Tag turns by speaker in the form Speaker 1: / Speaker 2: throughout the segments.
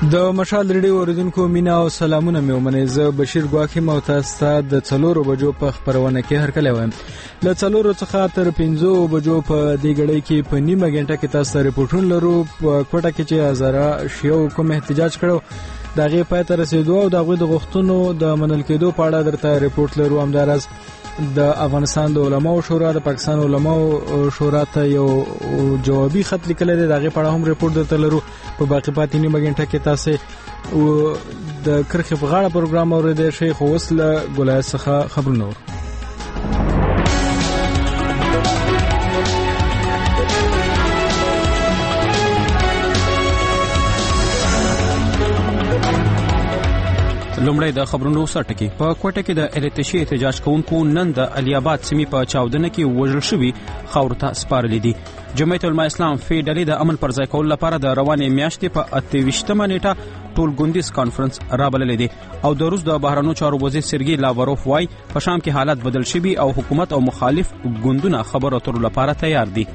Speaker 1: د مشال ریډیو اوریدونکو مینا او سلامونه مې ومنئ. زه بشیر ګواکیم او تاسو ته د 4 بجو په خبرونه کې هرکلی وایم. له 4 څخه تر 5 بجو په دې غړي کې په نیمه غنټه کې تاسو ته ریپورتونه لرو. په کوټه کې چې هزاره شیو کوم احتجاج کړو دغه پای ته رسیدو او دغه د غوښتنو د منل کېدو په اړه درته ریپورت لرو. همدارس د افغانستان د علماو شورا د پاکستان علماو شورا ته یو جوابي خط لیکل دی. دغه په اړه هم ریپورت درته لرو. په باقي پاتې نیمه غنټه کې تاسو د کرخې په غاړه پروګرام اوریدئ. شیخ وسله ګولای څخه خبرونه
Speaker 2: لومړی د خبرونو سرټکی. په کوټه کې د التشي احتجاج کوونکو نن د علي آباد سیمې په چاودنه کې وژل شوي خاورو ته سپارلې دي. جمعیت العلماء اسلام فی ډلې د امن پر ځای کولو لپاره د روانې میاشتې په 28مه نیټه ټول ګوندیز کانفرنس رابللی دی او د روس د بهرنیو چارو وزیر سرګی لاوروف وايي په شام کې حالات بدل شوي او حکومت او مخالف ګوندونه خبرو اترو لپاره تیار دي.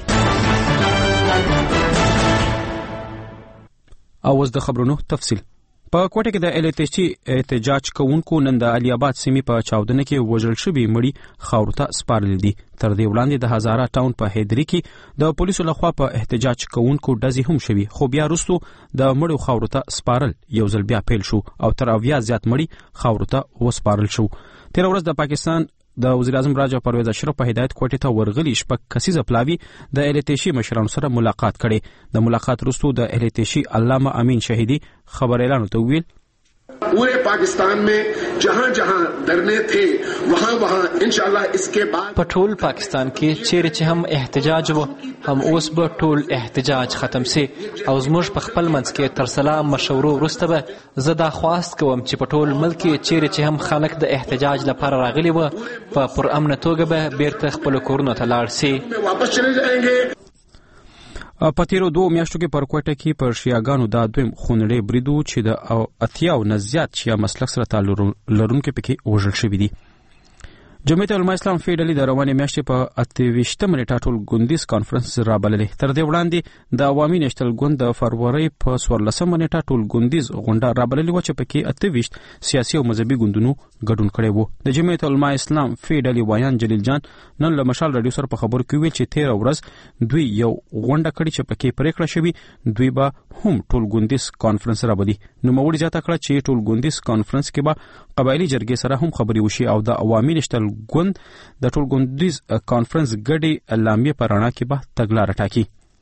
Speaker 2: او اوس د خبرونو تفصیل. په کوټه کې د التشي احتجاج کوونکو نن د علي آباد سیمې په چاودنه کې وژل شوي مړي خاورو ته سپارل دي. تر دې وړاندې د هزاره ټاون په هیدري کې د پولیسو لخوا په احتجاج کوونکو ډزې هم شوي، خو بیا وروسته د مړو خاورو ته سپارل یو ځل بیا پیل شو او تر 80 زیات مړي خاورو ته وسپارل شو. تیر ورځ د پاکستان د وزیر اعظم راجا پرویز اشرف په هدایت کوټې ته ورغلي شپږ کسیزه پلاوی د التشي مشرانو سره ملاقات کړي. د ملاقات وروسته د التشي علامه امین شهیدی خبر اعلان ته ویل
Speaker 3: पूरे पाकिस्तान में जहां जहां धरने थे वहां वहां इंशाल्लाह इसके बाद
Speaker 4: पटोल पाकिस्तान کې چیرې چې هم احتجاج و هم اوس به ټول احتجاج ختم سي او زموږ په خپل منځ کې تر سلام مشورو وروسته به زه دا خواست کوم چې پټول ملک چیرې چې هم خلک د احتجاج لپاره راغلي و په پرامن توګه به بیرته خپل کورونو ته لاړ سي.
Speaker 3: واپس چلے جائیں گے.
Speaker 2: په تیرو 2 میاشتو کې پر کوټه کې پر شیعاګانو د دویم خونړی بریدو چې د 80 نه زیات شیعه مسلک سره تعلق لرونکو پکې وژل شوي دي. جمعیت العلماء اسلام فی ډلې د روانې میاشتې په 28مه نیټه ټول ګوندیز کانفرنس رابللی. تر دې وړاندې د عوامي نېشنل ګوند د فروری په 14مه نیټه ټول ګوندیز غونډه رابللی و چې پکې 28 سیاسي او مذهبي ګوندونو ګډون کړی وو. د جمعیت العلماء اسلام فی ډلې وایان جلیل جان نن له مشال رادیو سره په خبرو کې ویل چې 13 ورځ دوی یو غونډه کړې چې پکې پریکړه شوې دوی به هم ټول ګوندیز کانفرنس رابلي. نو موږ زیاته کړه چې ټول ګوندیز کانفرنس کې به قبایلی جرګې سره هم خبرې وشي او د عوامي نېشنل ګوند د ټول ګوندیز کانفرنس ګډي اعلامیه پر اړه کې به تګلاره ټاکي.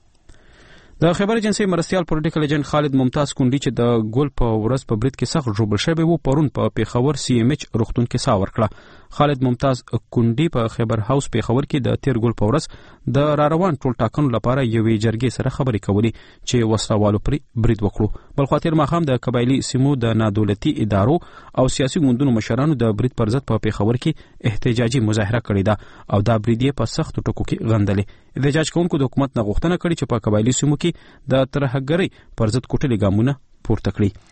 Speaker 2: د خبر ایجنسی مرستیال پولیټیکل ایجنټ خالد ممتاز کونډي چې د ګول په ورځ په برید کې سخت ژوبل شوی وو پرون په پیښور سی ام ایچ روغتون کې سا ورکړه. خالد ممتاز کونډي په خبر هاوس پیښور کې د تیر ګول په ورځ د راروان ټول ټاکنو لپاره یوې جرګې سره خبرې کولې چې وسلوالو پر برید وکړو. بل خاطر ماخام د قبایلی سیمو د نادولتي ادارو او سیاسي ګوندونو مشرانو د برید پر ضد په پیښور کې احتجاجي مظاهره کړې ده او دا برید یې په سخت ټکو کې غندلې. احتجاج کوونکو د حکومت نه غوښتنه کړې چې په قبایلی سیمو کې د ترهګرۍ پر ضد کوټلي ګامونه پورته کړي.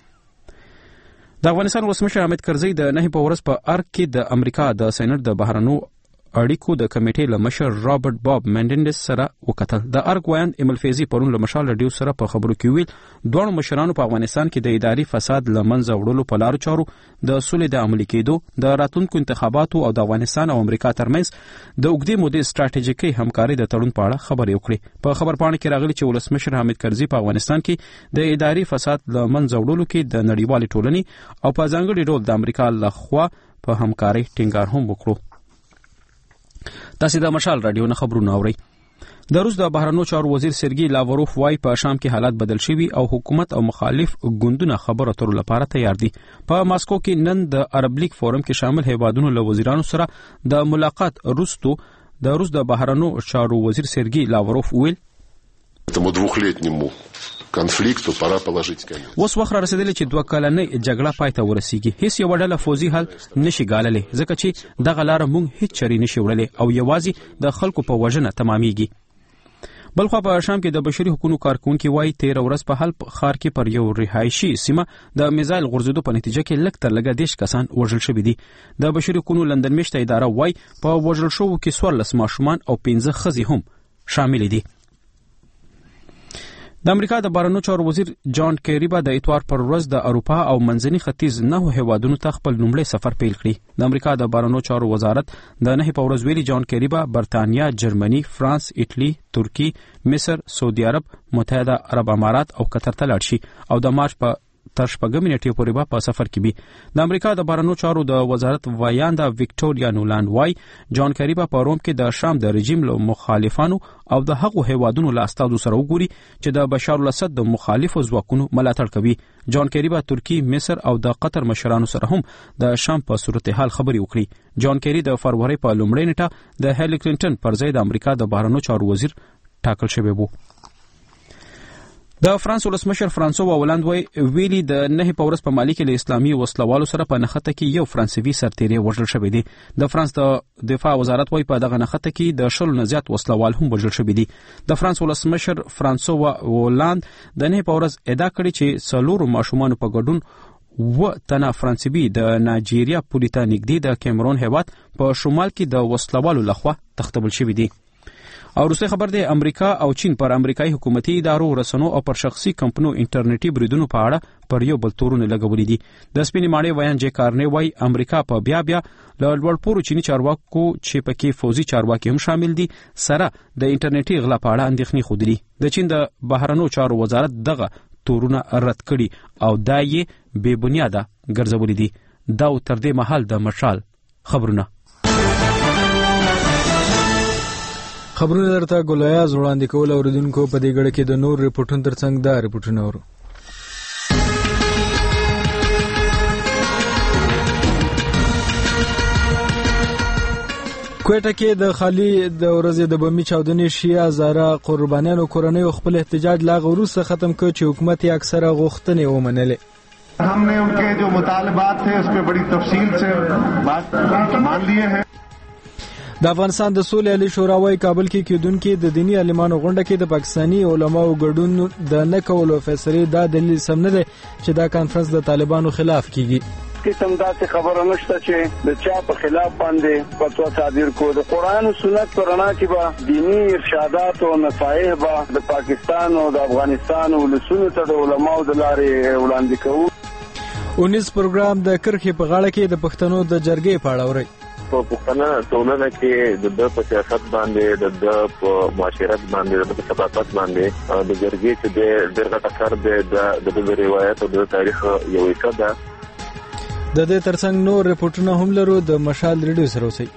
Speaker 2: د افغانستان ولسمشر حامد کرزي د 9 په ورځ په ارګ کې د امریکا د سېنات د بهرنیو اړیکو د کمیټې له مشر رابرټ باب منډینډس سره وکتل. د ارګ وایان ایمل فیزي پرون له مشال رادیو سره په خبرو کې ویل دوه مشرانو په افغانستان کې د اداري فساد لمنځه وړلو په لارو چارو د سولې د عملي کېدو د راتلونکو انتخاباتو او د افغانستان او امریکا ترمنځ د اوږدې مودې ستراتیژیکي همکاري د تړون په اړه خبرې وکړې. په خبرپاڼه کې راغلي چې ولسمشر حامد کرزي په افغانستان کې د اداري فساد لمنځه وړلو کې د نړیوالې ټولنې او په ځانګړي ډول د امریکا لخوا په همکاري ټینګار هم وکړو. تاسو د مشال رادیو نه خبرونه اورئ. د روس د بهرنیو چارو وزیر سرګی لاوروف وايي په شام کې حالات بدل شوي او حکومت او مخالف ګوندونه خبرو اترو لپاره تیار دي. په ماسکو کې نن د عرب لیگ فورم کې شامل هیوادونو له وزیرانو سره د ملاقات وروسته د روس د بهرنیو چارو وزیر سرګی لاوروف ویل
Speaker 3: этому двухлетнему конфликту пора положить конец.
Speaker 2: اوس وخت رسیدلی چې 2 کلنۍ جګړه پای ته ورسیږي. هیڅ یو ډله فوزي حل نشي ګاللی ځکه چې دغه لار مونږ هیڅ چری نشي وړلی او یوازې د خلکو په وژنه تمامېږي. بلخوا په شام کې د بشري حقوقو کارکونکو وايي 13 ورځ په حلب ښار کې پر یو رهایشي سیمه د میزایل غورځېدو په نتیجه کې لږ تر لږه 10 کسان وژل شوي دي. د بشري حقوقو لندن میشته اداره وايي په وژل شوو کې 14 ماشومان او 15 ښځې هم شامل دي. د امریکا د بهرنیو چارو وزیر جان کیری به د اتوار پر ورځ د اروپا او منځني ختیځ 9 هیوادونو ته خپل لومړی سفر پیل کړي. د امریکا د بهرنیو چارو وزارت د 9 په ورځ ویلي جان کیری به برتانیا، جرمني، فرانس، ایټالي، ترکی، مصر، سعودي عرب، متحده عرب امارات او قطر ته لاړ شي او د مارچ په تر 6 نیټې پورې به په سفر کې وي. د امریکا د بهرنیو چارو د وزارت وایاندا وکټوریا نولند وای جان کیری به په روم کې د شام د رژیم له مخالفانو او د هغو هیوادونو له استازو سره وګوري چې د بشار الاسد د مخالفو ځواکونو ملاتړ کوي. جان کیری به ترکی، مصر او د قطر مشرانو سره هم د شام په صورتحال خبرې وکړي. جان کیری د فروری په لومړۍ نیټه د هیلي کلینټن پر ځای د امریکا د بهرنیو چارو وزیر ټاکل شوی وو. د فرانس ولسمشر فرانسوا هولند ویلي د 9 په ورځ په مالي کې له اسلامي وسلوالو سره په نښته کې یو فرانسوي سرتیری وژل شوی دی. د فرانس د دفاع وزارت په دغه نښته کې د 10 نه زیات وسلوال هم وژل شوی دي. د فرانس ولسمشر فرانسوا هولند د 9 په ورځ ادعا کړې چې 4 ماشومان په ګډون و تنه فرانسوي د نایجیریا پولې ته نږدې د کیمرون هیواد په شمال کې د وسلوالو لخوا تختبل شوی دی. او روسي خبر دی امریکا او چین پر امریکایي حکومتي ادارو، رسنو او پر شخصي کمپنو انټرنیټي بریدونو په اړه پر یو بل تورونه لګولي دي. د سپینې ماڼۍ ویان جې کارنی وای امریکا په بیا له لوړپوړو چینی چارواکو چې پکې فوزي چارواکي هم شامل دي سره د انټرنیټي غلا په اړه اندېښنې خوده دي. د چین د بهرنیو چارو وزارت دغه تورونه رد کړي او دا یې بې بنیاده ګرځولي دي. دا تر دې مهال د مشال خبرونه
Speaker 1: درته ګلایاز وړاندې کول. اوریدونکو په دې غړي کې د نور ریپورتونو ترڅنګ دا ریپورتونه ورو. کوټه کې د خالی د ورځې د بمي چاودنې شیعه زاره قربانیانو کورنۍ خپل احتجاج لا غوروسه ختم کړ چې حکومت یې اکثره غوښتنې ومنلې.
Speaker 5: हमने उनके जो मुतालबात थे उस पर बड़ी तफसील से बात मान लिए हैं.
Speaker 1: د افغانستان د سولې عالی شورا وايي کابل کې کېدونکې د دینی عالمانو غونډه کې د پاکستانی علماو ګډون د نه کولو فیصله دا دلیل سم نه دی چې دا کانفرنس د طالبانو خلاف کیږي.
Speaker 6: قسم داسې خبره نشته چې د چا په خلاف باندې فتوا صادر کو. د قرآن او سنت پر رڼا کې به دینی ارشادات او نصایح به د پاکستان او د افغانستان ولسونو ته د علماو د لارې وړاندې کوو.
Speaker 1: 19 پروګرام د کرخې په غاړه کې د پښتنو د جرګې په اړه اوري.
Speaker 7: په پښتنه ټولنه کې د په سیاست باندې د په معاشرت باندې د ثبات باندې د جرګې چې د درغه کار د روایت او د تاریخ یو حصہ ده.
Speaker 1: د دې ترڅنګ نور ریپورتونه هم لرو. د مشال ریډیو سره اوسئ.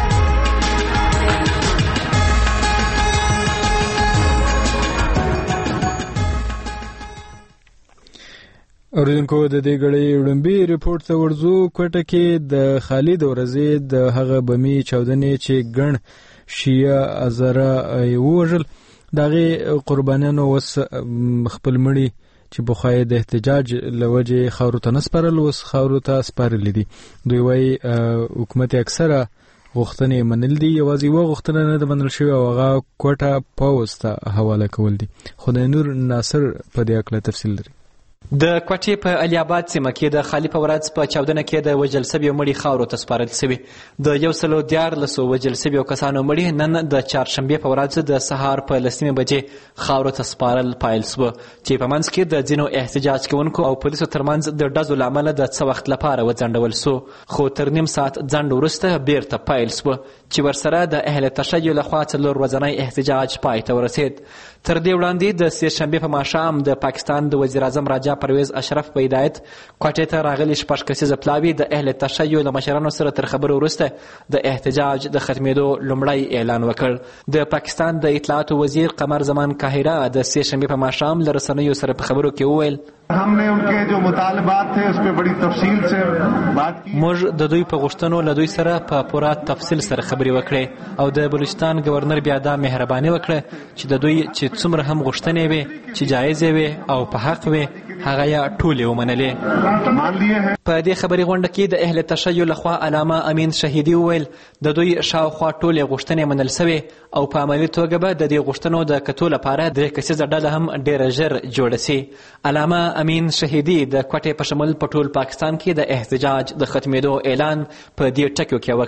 Speaker 1: اوریدونکو د دې غړي وړاندې ریپورت ته ورځو. کوټه کې د خالد ورځې د هغه بمي چاودنې چې ګڼ شیعه ازاره وژل دغه قربانیانو وس خپل مړي چې بخای د احتجاج لوجه خاورو ته نسپارل وس خاورو ته سپارل دي. دوی وايي حکومت اکثره غوښتنې منل دي، یوازې و غوښتنه نه منل شوی او هغه کوټه پوسټه حواله کول دي. خدای نور ناصر په دې اړه تفصیل لري.
Speaker 4: د کوټې په علي آباد سیمه کې د خالي په ورځ په چاودنه کې د وژل شوي مړي خاورو ته سپارل شوي. د 114 وژل شوي کسانو مړي نن د چهارشنبې په ورځ د سهار په 10 بجې خاورو ته سپارل پیل شوه چې په منځ کې د ځینو احتجاج کوونکو او پولیسو ترمنځ د ډزو له امله د څه وخت لپاره وځنډول شو، خو تر نیم ساعت ځنډ وروسته بیرته پیل شوه چې ورسره د اهل تشیع لخوا 4 ورځنی احتجاج پای ته ورسید. تر دې وړاندې د سې شنبې په ماښام د پاکستان د وزیر اعظم راجا پرویز اشرف په هدایت کوټې ته راغلي 6 کسیزه پلاوي د اهل تشیع له مشرانو سره تر خبرو وروسته د احتجاج د ختمېدو لومړی اعلان وکړ. د پاکستان د اطلاعاتو وزیر قمر زمان قاهره د سې شنبې په ماښام له رسنیو سره په خبرو کې وویل
Speaker 5: हमने उनके जो मुतालबात थे उस पर बड़ी तफसील से बात की.
Speaker 4: موږ د دوی په غوښتنو له دوی سره په پوره تفصیل سره خبرې وکړې او د بلوچستان گورنر بیا دا مهرباني وکړه چې د دوی چې څومره هم غوښتنې وي چې جایزې وي او په حق وي هغه یې ټولې ومنلې. په دې خبري غونډه کې د اهل تشیع لخوا علامه امین شهیدي وویل د دوی شاوخوا ټولې غوښتنې منل شوې او په عملي توګه به د دې غوښتنو د کتو لپاره 3 کسیزه ډله هم ډېره ژر جوړه شي. علامه امین شهیدي د کوټې په شمول په ټول پاکستان کې د احتجاج د ختمېدو اعلان په دې ټکو کې وکړ.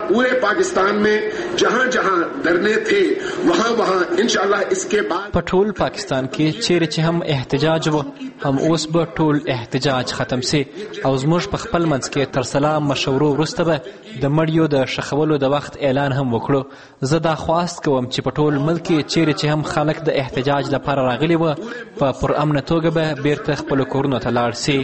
Speaker 3: पूरे पाकिस्तान में जहां जहां धरने थे वहां वहां इंशाअल्लाह इसके बाद
Speaker 4: په ټول پاکستان کې چیرې چې هم احتجاج و هم اوس به ټول احتجاج ختم سي او زموږ په خپل منځ کې تر سلام مشورو وروسته به د مړیو د ښخولو د وخت اعلان هم وکړو. زه دا خواست کوم چې په ټول ملک کې چیرې چې هم خلک د احتجاج لپاره راغلي وه په پرامنه توګه به بیرته خپلو کورونو ته لاړ سي.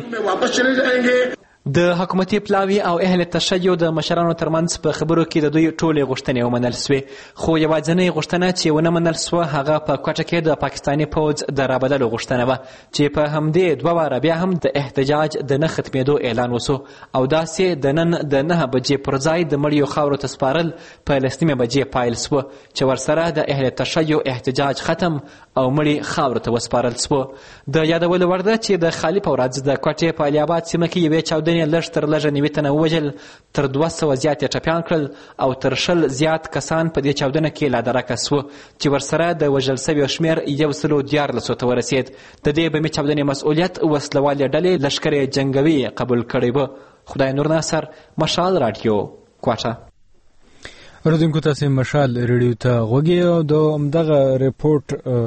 Speaker 4: د حکومتي پلاوي او اهل تشیع د مشرانو ترمنځ په خبرو کې د دوی ټولې غوښتنې ومنل سوې، خو یوازینۍ غوښتنه چې ونه منل سوه هغه په کوټه کې د پاکستاني پوځ د رابدلو غوښتنه وه چې په همدې دوه واره بیا هم د احتجاج د نه ختمېدو اعلان وسو او داسې د نن د 9 بجې پر ځای د مړیو خاورو ته سپارل په 10 بجې پایل سوه چې ورسره د اهل تشیع احتجاج ختم او مړي خاورو ته وسپارل سوه. د یادولو وړ ده چې د خالي په ورځ د کوټې په علي آباد سیمه کې یوې چاودنې لږ تر لږه 90 تنه ووژل، تر 200 زیات یې ټپیان کړل او تر 100 زیات کسان په دې چاودنه کې لا درکه سوه چې ورسره د وژل سویو شمېر 114 ته ورسېد. د دې بمې چاودنې مسؤلیت وسلوالې ډلې لښکر جنګوي قبول کړی و. خدای نور ناصر، مشال راډیو، کوټه.
Speaker 1: اوریدونکو تاسو مشال ریډیو ته غوږی او د همدغه ریپورت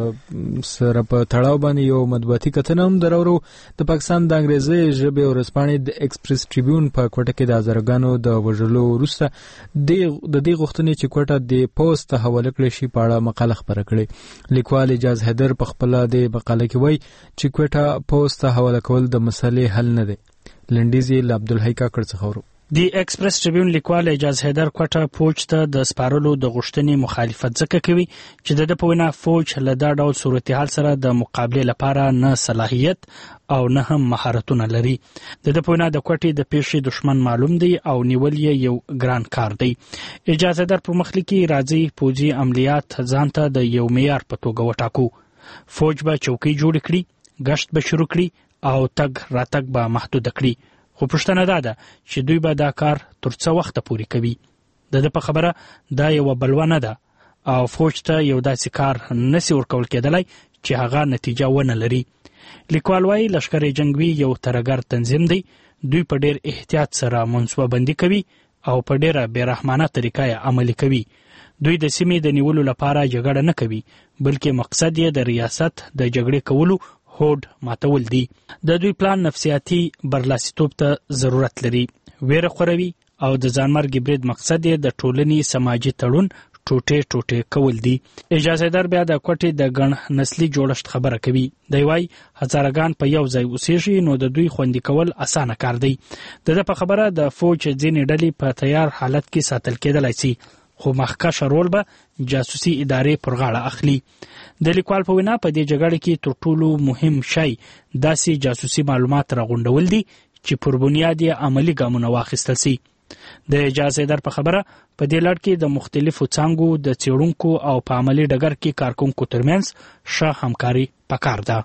Speaker 1: سره په تړاو باندې یو مطبوعاتي کتنه هم درورو. د پاکستان د انګریزي ژبې ورځپاڼې د ایکسپریس ټریبیون په کوټه کې د هزارګانو د وژلو وروسته د دې غوښتنې چې کوټه د پوسټ ته حواله کړي شي په اړه مقاله خپره کړې. لیکوال اجاز حیدر په خپل د مقاله کې وایي چې کوټه پوسټ ته حواله کول د مسلې حل نه دی. لنډیزي له عبدالحی کاکړ څخه ورو.
Speaker 8: دی ایکسپریس ټریبیون لیکوال اجاز حیدر کوټه فوج ته د سپارلو د غوښتنې مخالفت ځکه کوي چې د په وینا فوج له دا ډول صورتحال سره د مقابلې لپاره نه صلاحیت او نه هم مهارتونه لري. د په وینا د کوټې د پیښې دشمن معلوم دی او نیول یې یو ګران کار دی. اجاز حیدر پر مخلکی راځي فوجي عملیات ځان ته د یو معیار په توګه وټاکو. فوج به چوکۍ جوړ کړي، غشت به شروع کړي او تګ راتګ به محدود کړي. خو پوښتنه دا ده چې دوی به دا کار تر څه وخته پورې کوي. د په خبره دا یو بلوه نه ده او فوج ته یو داسې کار نسی ورکول کېدلی چې هغه نتیجه ونه لري. لیکوال وایي لښکر جنګوي یو ترهګر تنظیم دی. دوی په ډیر احتیاط سره منصوبه بندي کوي او په ډیره بیرحمانه طریقه یې عملي کوي. دوی د سیمې د نیولو لپاره جګړه نه کوي بلکې مقصد یې د ریاست د جګړې کولو هوډ ماتول دي. د دوی پلان نفسیاتي برلاسیتوب ته ضرورت لري، ویره خوروي او د ځانمرګ برید مقصد یې د ټولنې سماجي تړون ټوټه ټوټه کول دي. اجازه در بیا د کوټې د ګڼ نسلي جوړښت خبره کوي. دی وايي هزارګان په یو ځای اوسېږي نو د دوی خوندي کول اسانه کار دی. د په خبره د فوج ځینې ډلې په تیار حالت کې ساتل کېدلای شي خو مخکښ رول به جاسوسي ادارې پر غاړه اخلي. د لیکوال په وینا په دې جګړه کې تر ټولو مهم شی داسې جاسوسي معلومات راغونډول دي چې پر بنیاد یې عملی ګامونه واخیستل شي. د اجازه در په خبره په دې لړ کې د مختلفو څانګو د څېړونکو او په عملی ډګر کې کارکونکو ترمنځ ښه همکاري پکار ده.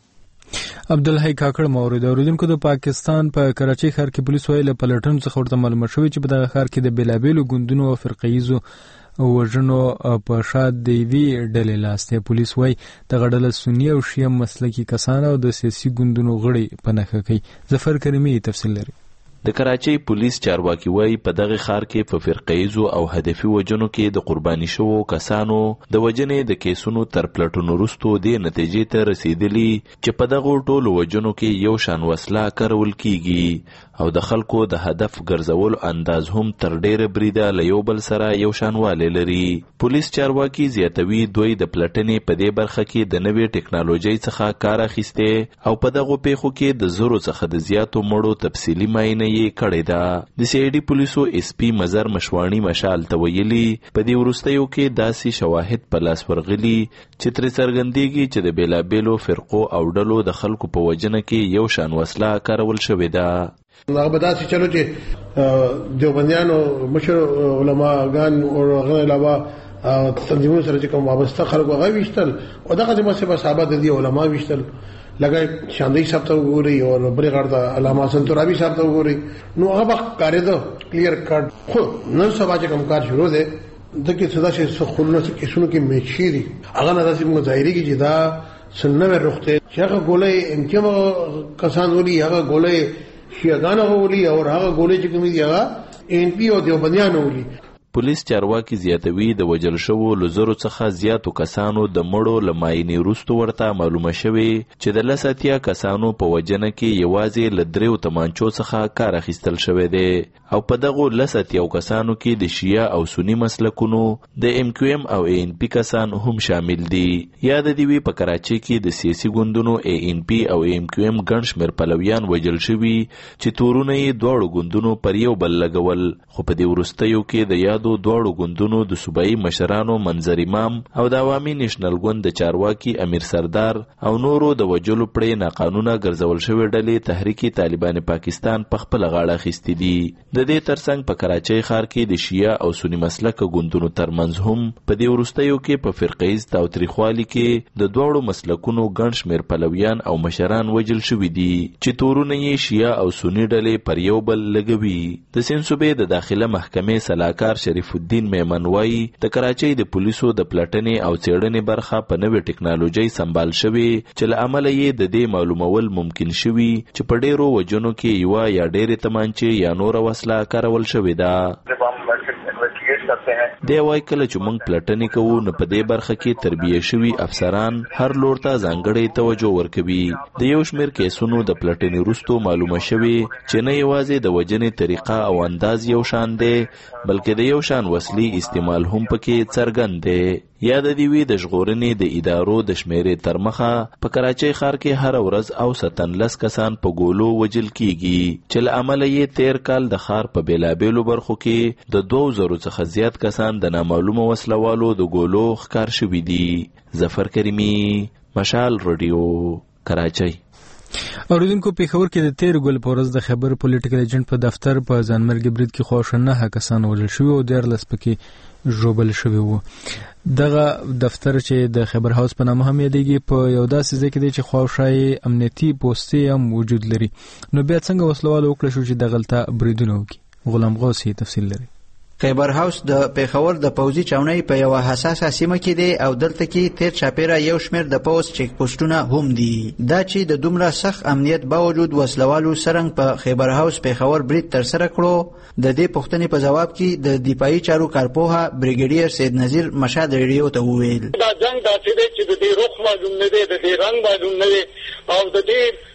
Speaker 1: عبدالحی کاکړ مورید. اوریدونکو د پاکستان په کراچۍ ښار کې پولیس ویل پلټنو څخه ورته معلومه شوې چې په دغه ښار کې د بیلابیلو ګوندونو او فرقه‌ایزو وژنو په شا د یوې ډلې لاس دی. پولیس وایي دغه ډله سني او شیعه مسلکي کسان او د سیاسي ګوندونو غړي په نښه کوي. ظفر کریمي تفصیل لري.
Speaker 9: د کراچۍ پولیس چارواکي وایي په دغه ښار کې په فرقه‌ایزو او هدفي وژنو کې د قرباني شوو کسانو د وژنې د کیسونو تر پلټنو وروسته دې نتیجې ته رسیدلي چې په دغو ټولو وژنو کې یو شان وسله کارول کیږي او د خلکو د هدف ګرځولو انداز هم تر ډیره بریده له یو بل سره یو شانوالی لري. پولیس چارواکي زیاتوي دوی د پلټنې په دې برخه کې د نوې ټکنالوژۍ څخه کار اخیستی او په دغو پیښو کې د زرو څخه د زیاتو مړو تفصیلي معاینه یې کړې ده. د سی آی ډي پولیسو اس پی مظهر مشواڼي مشال ته ویلي په دې وروستیو کې داسې شواهد په لاس ورغلي چې ترې څرګندېږي چې د بیلابیلو فرقو او ډلو د خلکو په وژنه کې یو شان وسله کارول شوې ده.
Speaker 10: هغه به داسې چلو چې دیوبندیانو مشر علماګان او هغه علاوه تنظیمونو سره چې کوم وابسته خلک هغه ویشتل او دغه ځمکه صحابه د دې علما ویشتل لکه شاندې صاحب ته وګوري او بلې غړ ته علامه حسن ترابي صاحب ته وګوري نو هغه کارې ده کلیر کټ خو نن سبا چې کوم کار شروع ده دغه څه چې خلونو کې شنو کې میچيري هغه نه داسې موږ ظاهري کې چې دا سنوي رخته چې هغه ګولې انکم کسان ولي هغه ګولې شیعاګان ولي او هغه ګولې چې کوم دي هغه ان پی او دیوبندیان ولي.
Speaker 9: پولیس چارواکي زیاتوي د وجل شوو لزرو څخه زیاتو کسانو د مړو لماینې وروسته ورته معلومه شوې چې د 10 کسانو په وجنه کې یوازې له 3 تمانچو څخه کار اخیستل شوی دی او په دغه 10 کسانو کې د شیعه او سنی مسلکونو د MQM او ANP کسان هم شامل دي. یاد دی وی په کراچي کې د سیاسي ګوندونو ANP او MQM ګڼ شمېر پلویان وجل شوي چې تورونه یې دواړو ګوندونو پر یو بل لګول، خو په دې وروستیو کې د یادو دواړو ګوندونو د صوبایي مشرانو منظر امام او د عوامي نېشنل ګوند د چارواکي امیر سردار او نورو د وجلو پړې ناقانونه ګرځول شوې ډلې تحریک طالبان پاکستان په خپل غاړه اخیستې دي. د دې ترڅنګ په کراچۍ ښار کې د شیعه او سنی مسلک ګوندونو ترمنځ هم په دې وروستیو کې په فرقیز تاوتریخوالي کې د دواړو مسلکونو ګڼ شمېر پلویان او مشران وجل شوي دي چې تورونه یې شیعه او سنی ډلې پر یو بل لګوي. د سند صوبې د داخله محکمې سلاکار شریف الدین میمن وایي د کراچۍ د پولیسو د پلټنې او څېړنې برخه په نوې ټکنالوژي سمبال شوې چې له امله یې د دې معلومول ممکن شوي چې په ډېرو وجنو کې یوه یا ډېرې تمانچې یا نوره وسله کارول شوې ده. دی وایي کله چې موږ پلټنې کوو نو په دې برخه کې تربیه شوي افسران هر لور ته ځانګړی توجه ورکوي. د یو شمېر کیسونو د پلټنې وروسته معلومه شوې چې نه یوازې د وجنې طریقه او انداز یو شان دی بلکې د یو شان وسلې استعمال هم پکې څرګند دی. یاد دی وی د ژغورنې د ادارو د شمیرې تر مخه په کراچۍ ښار کې هر ورځ اوسطاً 10 کسان په ګولو وجل کیږي چې له امله یې 13 کال د ښار په بیلابیلو برخو کې د 2000 څخه زیات کسان د نامعلومه وسلوالو د ګولو ښکار شوي دي. ظفر کریمي، مشال رادیو، کراچۍ.
Speaker 1: اوریدونکو پیښور کې د 13 ګل په ورځ د خبر پولیټیکل ایجنټ په دفتر په ځانمرګي برید کې خواشنه کسان وژل شوي او 14 پکې ژوبل شوي وو. دغه دفتر چې د خبر هاوس په نامه هم یادېږي په یو داسې ځای کې دی چې خواوشا امنیتي پوستې هم وجود لري. نو بیا څنګه وسلوال وکړه شو چې دغلته بریدونه وکړي؟ غلام غوث تفصیل لري.
Speaker 11: خیبر هاوس د پیښور د پوځي چاونۍ په یو حساسه سیمه کې دی او دلته کې تیر چاپیره یو شمېر د پوز چیک پوسټونه هم دي. دا چې د دومره سخت امنیت باوجود وسلوالو سرنګ په خیبر هاوس پیښور برید ترسره کړو، د دې پوښتنې په جواب کې د دفاعي چارو کارپوهه بریګیډیر سید نذیر مشاد ریډیو ته وویل
Speaker 12: دا جنگ داسې دی چې د دې رخ معلوم نه دی، د دې رنګ معلوم نه دی او د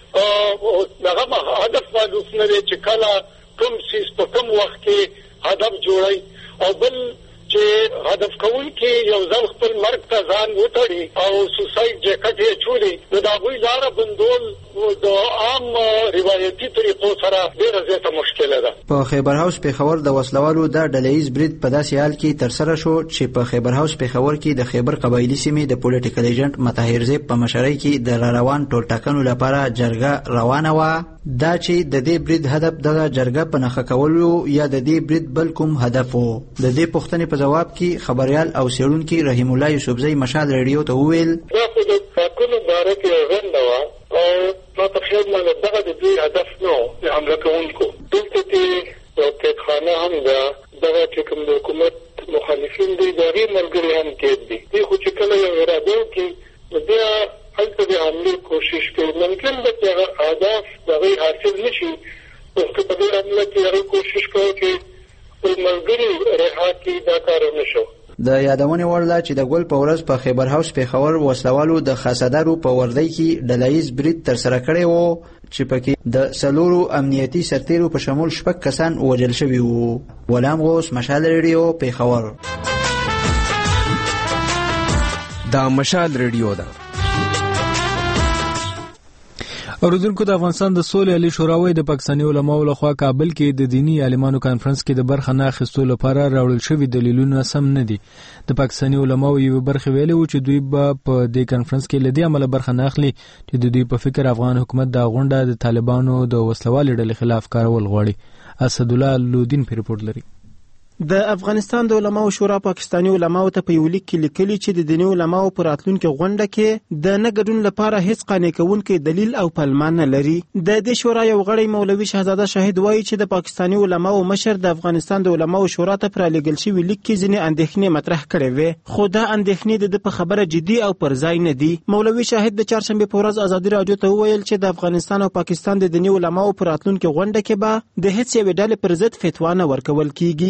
Speaker 12: دې هغه هدف معلوم نه دی چې کله کوم سیس په کوم وخت کې هدف جوړي او بل چې هدف کوونکي یو ځل خپل مرګ ته ځان وتړي او سوسایډ جاکټ یې چولي نو د هغوی لاره بندول د عام روایتي طریقو سره ډېره زیاته مشکله ده.
Speaker 11: په خیبر هاوس پیښور د وسلوالو د ډلهییز برید په داسې حال کې ترسره شو چې په خیبر هاوس پیښور کې د خیبر قبایلي سیمې د پولیټیکل ایجنټ مطهر زیب په مشرۍ کې د روان ټولټاکنو لپاره جرګه روانه وه. دا چې د دې برید هدف دغه جرګه په نښه کولو یا د دې برید بل کوم هدف و. د دې پوښتنې په جواب کې خبريال او څېړونکي رحیم الله یوسفزی مشال ریډیو ته وویل
Speaker 12: دا خو د ټاکنو باره کې غونډه وه او ما په خیال باندې دغه د دوی هدف نه و د حمله کوونکو. دلته کې یو قیدخانه هم ده، دغه چې کوم د حکومت مخالفین دي د هغې ملګري هم قید دي. دوی خو چې کله یو اراده وکړي نو بیا هلته د حملې کوشش کوي. ممکن ده چې هغه اهداف د هغوی حاصل نه شي خو که په دې حمله کې هغوی کوشش کوي چې خپل ملګري رها کړي، دا کار ونه شو.
Speaker 11: د یادونې وړ ده چې د ګل په ورځ په خیبر هاوس پیښور وسلوالو د خاصدارو په وردۍ کې ډلهییز برید ترسره کړی و چې پکې د 4 امنیتي سرتیرو په شمول 6 کسان وژل شوي وو. غلام غوث، مشال ریډیو، پیښور.
Speaker 13: دا مشال ریډیو ده.
Speaker 1: اوریدونکو د افغانستان د سولې عالی شورا د پاکستاني علماو لخوا کابل کې د دینی عالمانو کانفرنس کې د برخه نه اخیستو لپاره راوړل شوي دلیلونه سم نه دي. د پاکستاني علماو یو برخه ویلي و چې دوی به په دې کانفرنس کې لدی عمل برخه نه اخلي چې د دوی په فکر افغان حکومت د غونډه د طالبانو د وسلوالې ډلې خلاف کارول غواړي. اسد الله لودین په ریپورت لري.
Speaker 14: د افغانستان د علماو شورا پاکستاني علماو ته په یو لیک کې لیکلي چې د دیني علماو پر راتلونکي غونډه کې د نه ګډون لپاره هیڅ قانع کوونکی دلیل او پلمان نه لري. د دې شورا یو غړی مولوي شهزاده شاهد وایي چې د پاکستاني علماو مشر د افغانستان د علماو شورا ته پر لګل شوی لیک کې ځینې اندېښنې مطرح کړې وې، خو دا اندېښنې د په خبره جدي او پر ځای نه دي. مولوي شاهد د چهارشنبه په ورځ ازادي راډیو ته وویل چې د افغانستان او پاکستان د دیني علماو پر راتلونکي غونډه کې به د هیڅ یوې ډلې پر ضد فتوا نه ورکول کیږي.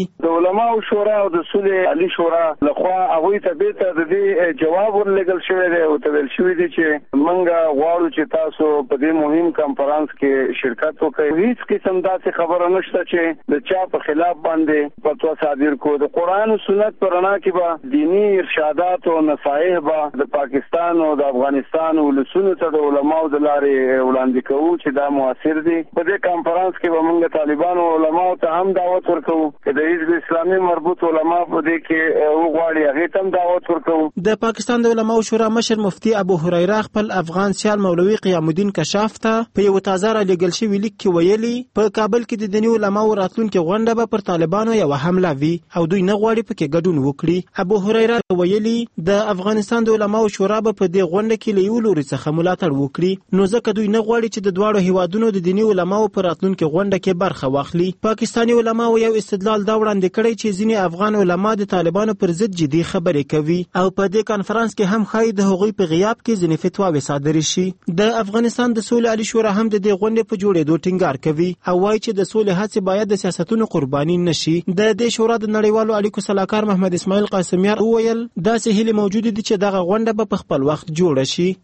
Speaker 6: علماء شورا او د صلح علی شورا لخوا هغه ته به ته د جواب ورلګل شوی دی او ته ویل شوی دی چې منګه غواړو چې تاسو په دې مهم کانفرنس کې شرکت وکړئ. هیڅ قسم داسې خبره نشته چې د چا په خلاف باندې فتوا صادر کو. د قران او سنت پر رڼا کې به دینی ارشادات او نصایح به د پاکستان او د افغانستان ولسونو ته د علماو د لارې وړاندې کوو چې دا موثر دي. په دې کانفرنس کې به موږ طالبانو علماو ته هم دعوت ورکوو چې د حزب اسلامي مربوط علما په دې کې وغواړي هغه ته هم دعوت ورکوو.
Speaker 14: د پاکستان د علماو شورا مشر مفتي ابو هريره خپل افغان سیال مولوي قیام الدین کشاف ته په یو تازه را لګل شوی لیک کې ویلي په کابل کې د دیني علماو راتلونکي غونډه به پر طالبانو یو حمله وي او دوی نه غواړي پکې ګډون وکړي. ابو هريره ویلي د افغانستان د علماو شورا به په دې غونډه کې له یو لوري څخه ملاتړ وکړي نو ځکه دوی نه غواړي چې د دواړو هیوادونو د دیني علماو پر راتلونکي غونډه کې برخه واخلي. پاکستاني علماو یو استدلال دا وړاندې کړی چې ځینې افغان علما د طالبانو پر ضد جدي خبرې کوي او په دې کانفرنس کې هم ښایي د هغوی په غیاب کې ځینې فتواوې صادرې شي. د افغانستان د سولې عالي شورا هم د دې غونډې په جوړېدو ټینګار کوي او وایي چې د سولې هڅې باید د سیاستونو قرباني نشي. د دې شورا د نړیوالو اړیکو سلاکار محمد اسماعیل قاسمیار وویل داسې هیلې موجودې دي چې دغه غونډه به په خپل وخت جوړه شي.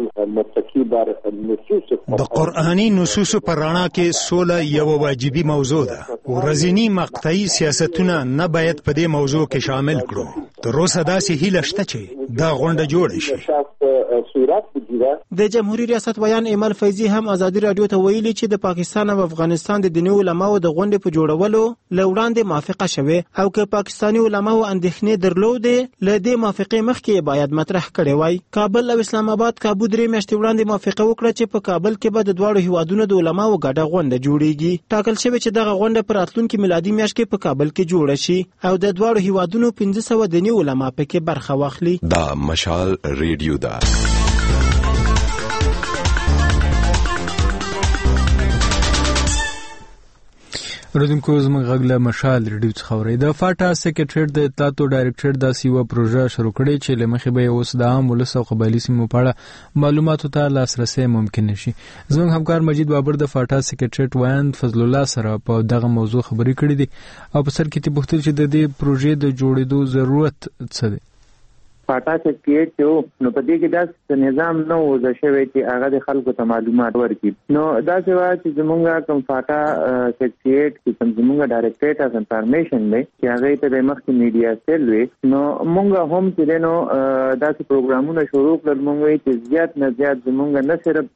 Speaker 15: د قرآنی نصوصو پر رڼا کې سوله یو واجبي موضوع ده. ورځنی مقطعي سیاستونه نه باید په دې موضوع کې شامل کړو. تر اوسه داسې هیله شته چې دا غونډه جوړه شي.
Speaker 14: د جمهوریت ریاست ویان ایمل فیضی هم ازادي رادیو ته ویلي چې د پاکستان او افغانستان د دیني علماو د غونډې په جوړولو له وړاندې موافقه شوه او که پاکستاني علماو اندېښنې درلودې له دې موافقې مخکې باید مطرح کړي وای. کابل او اسلام آباد کابو درې میاشتې وړاندې موافقه وکړه چې په کابل کې به د دواړو هیوادونو د علماو ګډه غونډه جوړیږي. ټاکل شوی چې دغه غونډه پر راتلونکي میلادي میاشت کې په کابل کې جوړه شي او د دواړو هیوادونو 1500 دیني علما پکې برخه واخلي.
Speaker 16: دا مشال ریډیو ده.
Speaker 1: ردونکو زموږ غږ له مشال ریډیو څخه اورئ. د فاټا سکریټریټ د اطلاعاتو ډایرکټریټ داسې یوه پروژه شروع کړې چې له مخې به یې اوس د عام ولس او قبایلي سیمو په اړه معلوماتو ته لاسرسی ممکن شي. زموږ همکار مجید بابر د فاټا سکریټریټ ویاند فضل الله سره په دغه موضوع خبرې کړې دي او په سر کې یې پوښتل چې د دې پروژې د جوړېدو ضرورت څه دی.
Speaker 17: فاټا سکریټریټ یو نو په دې کې داسې نظام نه وضع شوی چې هغه د خلکو ته معلومات ورکړي. نو داسې وایي چې زمونږ کوم فاټا سکریټریټ کې کوم زمونږ ډایرکټریټ اف انفارمیشن دی چې هغه ته د مخکې میډیا سیل وي نو مونږ هم چې نو داسې پروګرامونه شروع کړل. مونږ چې زیات نه زیات زمونږ نه صرف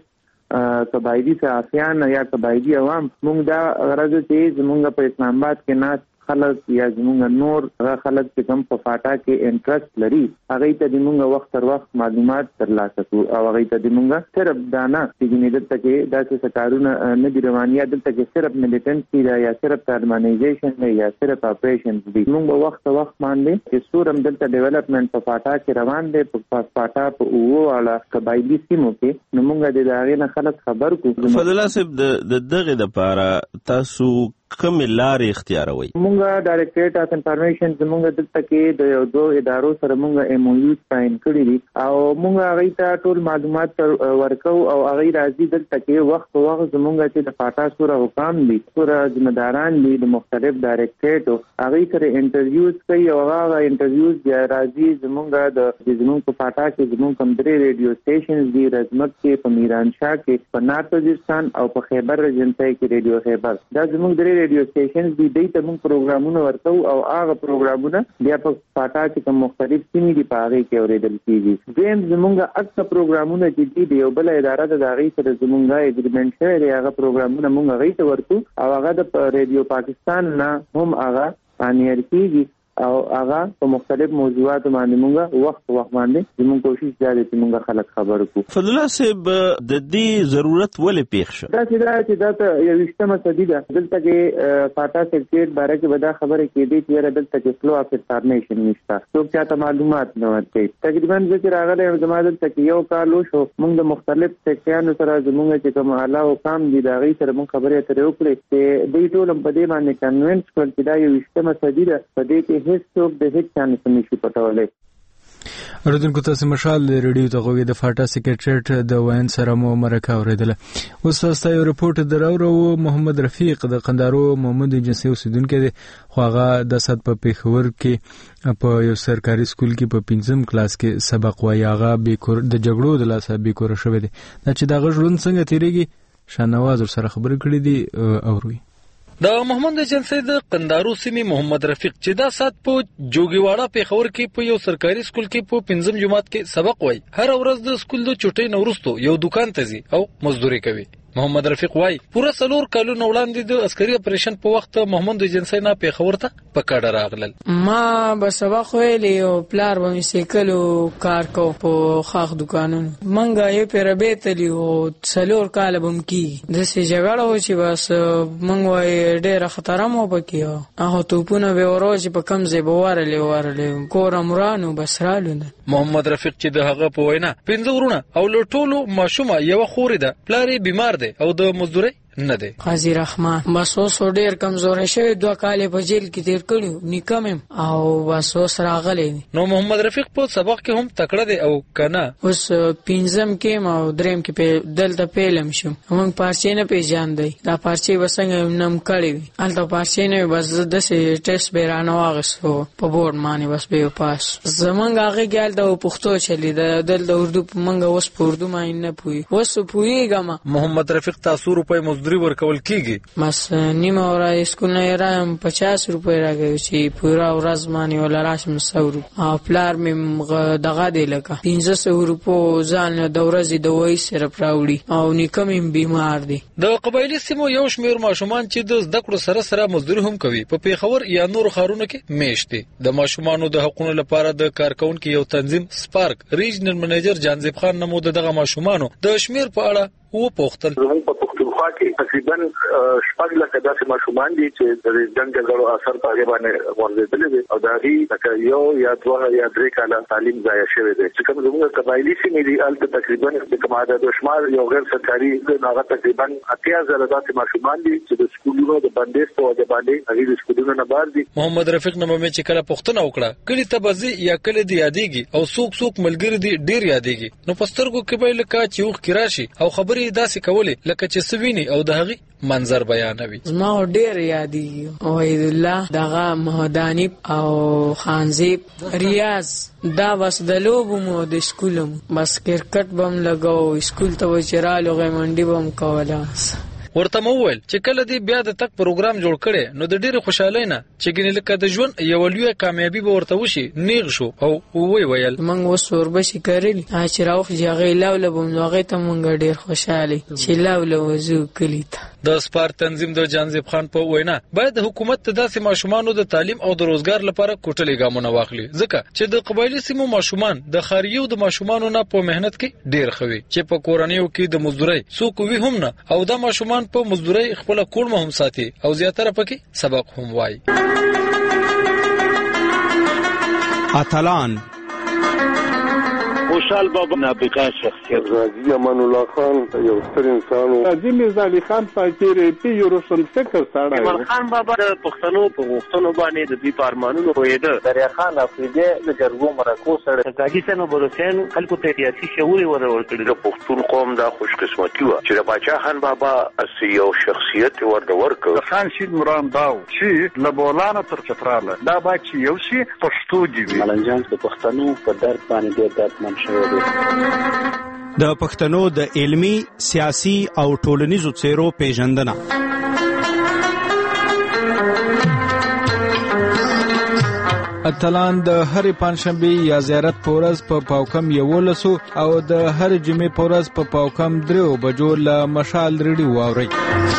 Speaker 17: جرنالست قبایلی صحافیان یا قبایلی عوام مونږ دا غرض چې زمونږ په اسلام آباد کې ناس خلک یا زمونږ نور خلک چې کوم په فاټا کې انټرست لري هغه ته د مونږ وخت تر وخت معلومات ترلاسه کوو او هغه ته د مونږ صرف دانا چې دلته کې داسې کارونه نه دي رواني دلته کې صرف ملیټنسي دا یا صرف ترمانایزیشن دی یا صرف اپریشنز دي. مونږ وخت باندې چې سورم دلته ډیولپمنٹ په فاټا کې روان دی په فاټا په اوو والا قبایلی سیمو کې نو مونږ د هغې نه خلک خبر کوو.
Speaker 18: فضل الله صاحب د دغه لپاره تاسو کوم لارې اختیاروي؟
Speaker 17: مونږ ډایرکټریټ اف انفارمیشن زمونږ دلته کې د یو دوه ادارو سره مونږ ایم او یو ساين کړی دي او مونږ هغه ته ټول معلومات ورکو او هغه راځي دلته کې وخت په وخت زمونږ چې د فاټا سوره حکام دي سوره ذمہداران دي د مختلف ډایرکټریټ هغه سره انټرویوز کوي او هغه انټرویوز راځي زمونږ د زمونږ په فاټا کې زمونږ کوم درې ریډیو سټیشنز دي رزمت کې په میرانشاه کې په نارت وزیرستان او په خیبر رجنتای کې ریډیو خیبر دا زمونږ درې ریډیو سټیشنز دي د موږ پروګرامونه ورکو او هغه پروګرامونه بیا په فاټا کې کوم مختلف سیمې دي په هغه کې اوریدل کیږي. زم زمونږ اکثر پروګرامونه چې دي یو بل اداره د هغه سره زمونږه اګریمنټ شوی دی هغه پروګرامونه موږ هغه ته ورکو او هغه د ریډیو پاکستان نه هم هغه انیر کیږي او هغه په مختلف موضوعاتو باندې موږ وخت باندې زموږ کوشش دا دی چې موږ خلک خبر کو.
Speaker 18: فضل الله صاحب د دې ضرورت ولې پیښ شو؟
Speaker 17: دا چې دا یو وشتمه صدی ده دلته کې فاټا سکریټریټ باره کې ودا خبره کېدې چې دلته کې فلو اف انفارمیشن نشته څوک چاته معلومات نه ورکوي. تقریبا چې راغلی زموږ دلته کې یو کال وشو موږ د مختلف سیکټریانو سره زموږ چې کوم اعلی حکام دي دا غي سره موږ خبرې اترې وکړې چې دوی ټول په دې باندې کنوینس کړل چې دا یو وشتمه صدی ده په دې کې هیڅ څوک د هیڅ چانه نشي پټولای.
Speaker 1: اردوونکو تاسو مشال ریډیو ته غوږی د فاټا سیکریټریټ د وین سره مو مرکه اوریدله. اوس تاسو یو رپورټ دراورو. محمد رفیق د قندارو محمد جنسي اوسیدونکو دی، خو هغه د صد په پیښور کې په یو سرکاري سکول کې په 5م کلاس کې سبق وایي. هغه د جګړو د لاسه بیکور شوی دی. دا چې دا ژوند څنګه تیریږي شاهنواز سره خبرې کړې دي اوروي.
Speaker 19: د محمد جنسي د قندارو سیمې محمد رفیق چې دا سات په جوګیواړه پیښور کې په یو سرکاري سکول کې په 5م جماعت کې سبق وایي. هر ورځ د سکول د چټۍ نورستو یو دکان ته ځي او مزدوري کوي. محمد رفیق وای پوره 4 کالونه وړاندې د عسکري اپریشن په وخت محمد جنسي نه پیښور ته پکړه راغلل.
Speaker 20: ما به سبق ویلی او پلار به سیکلو کار کو په خاخ دکانونو. منګه یې پیربې تلی او 4 کال بم کی د سې جګړه و چې بس منګ وای ډېر خطر مو پکې هغه توپونه به وروج په کم ځای به ورلې کور امرانو بسرالو.
Speaker 19: محمد رفیق چې د هغه په وینا 5 ورونه او لټولو ماشومه یو خوري ده، پلاری بیمار ده او د مزدوري نه دی.
Speaker 20: قاضي رحمان بس اوس ډیر کمزور شوی، 2 کال په جیل کې تیر کړو، نکم او بس اوس راغلی.
Speaker 19: نو محمد رفیق په سبق کې هم تکړه دی او کنه
Speaker 20: اوس 5م کې ما او 3م کې په دلته پیلم شم. موږ پارچې نه پیژاندای، دا پارچې وسنګ نم کړی الته پارچې نه بس د سې ټیسټ به رانه واغسو په بورډ باندې بس به پاس. زمونږ هغه ګال د پښتو چلی د دلته اردو منګه اوس په اردو باندې نه پوي اوس پويګم.
Speaker 19: محمد رفیق 100 روپۍ مزدوري ورکول کیږي.
Speaker 20: مس نیمه ورځ اسکول نه رایم 50 روپۍ راګي چې پورا ورځ باندې ولا راشم 100 روپۍ. پلار مې دغه دی لکه 500 روپۍ ځان د ورځې د وای سره پراوړي او نیکم بیمار دي.
Speaker 19: د قبایلی سیمو یو شمیر ماشومان چې د زده کړو سره سره مزدوري هم کوي په پیښور یا نور ښارونو کې میشتي. د ماشومانو د حقوقو لپاره د کارکونکو یو تنظیم سپارک ریجنل منیجر جانزیب خان نمود دغه ماشومانو د شمیر په اړه و پوښتل.
Speaker 6: پښتونخوا کې تقریبا 4 لک داسې ماشومان دي چې د جنگ جګړو اثر په هغه باندې ورزيدلې دي او دا هی لکه یو یا 2 یا 3 کاله تعلیم ضایع شوی دی. چې کوم زموږ قبایلی سیمې دي البته تقریبا د کماده د شمار یو غیر سرکاري هغه تقریبا 80,000 داسې ماشومان دي چې د سکولونو د بندیز په وجه باندې هغه د سکولونو نه بار دي.
Speaker 19: محمد رفیق نومه چې کله پښتنه وکړه کلی ته بزي یا کلی دی یادېږي او څوک ملګری دي ډیر یادېږي. نو پسترګو کې به لکه چې یو خراشي او خبرې داسې کولې لکه چې سویني او د هغه منظر بیانوي.
Speaker 20: ما ډیر یادېږي او عید الله دغه مهدانی او خانزیب ریاض دا بس د لوبو مو د سکولم بس کرکټ بم لګاو سکول ته وچرالو غمنډي بم کوله.
Speaker 19: ورته موول چې کله دی بیا د تک پروګرام جوړ کړي نو د ډیره خوشاله نه چې ګنې لکه د ژوند یو لوی کامیابی به ورته وشي نیغ شو او ویل
Speaker 20: موږ وسور بشي کړل چې راوخ جګې لاول بم نوغه ته موږ ډیر خوشاله چې لاول وزو کلیت.
Speaker 19: د سپار تنظیم د جانزیب خان په وینا باید د حکومت د داسې ماشومانو د تعلیم او د روزګار لپاره کوټلې ګامونه واخلي ځکه چې د قبایلی سیمو ماشومان د خاریو د ماشومانو نه په مهنت کې ډیر خوي چې په کورنیو کې د مزدوري څوک وی هم نه او د ماشومان په مزدوري خپل کورمه هم ساتي او زیاتره پکې سبق هم وایي.
Speaker 13: اتلان
Speaker 21: خوشحال بابا نابغه شخصیت راضي امان الله خان یو ستر انسان او
Speaker 5: راضي مرزا علي خان فقیر پی یو روشن فکر سره
Speaker 21: امان خان بابا د پښتنو په غوښتنو باندې د دې پارمانونو رویده دریا خان افریدي د جرګو مرکو سره داګی سره بلوچستان خلکو ته سیاسي شعور ورکړي. د پښتون قوم د خوش قسمتي و چې د باچا خان بابا اسی یو شخصیت ورکړ.
Speaker 5: خان شید مرام داو چې لبولانه تر چتراله دا با چې یو شي پښتو دی
Speaker 21: ملنجان د پښتنو په درد باندې ډېر درد
Speaker 13: د پښتنو د علمی، سیاسي او ټولنیزو څیرو پیژندنه.
Speaker 1: اتلان د هر پنځشنبه یا زیارت په ورځ په پاوکم 11 او د هر جمعې په ورځ په پاوکم 3 بجو له مشال ریډیو واوري.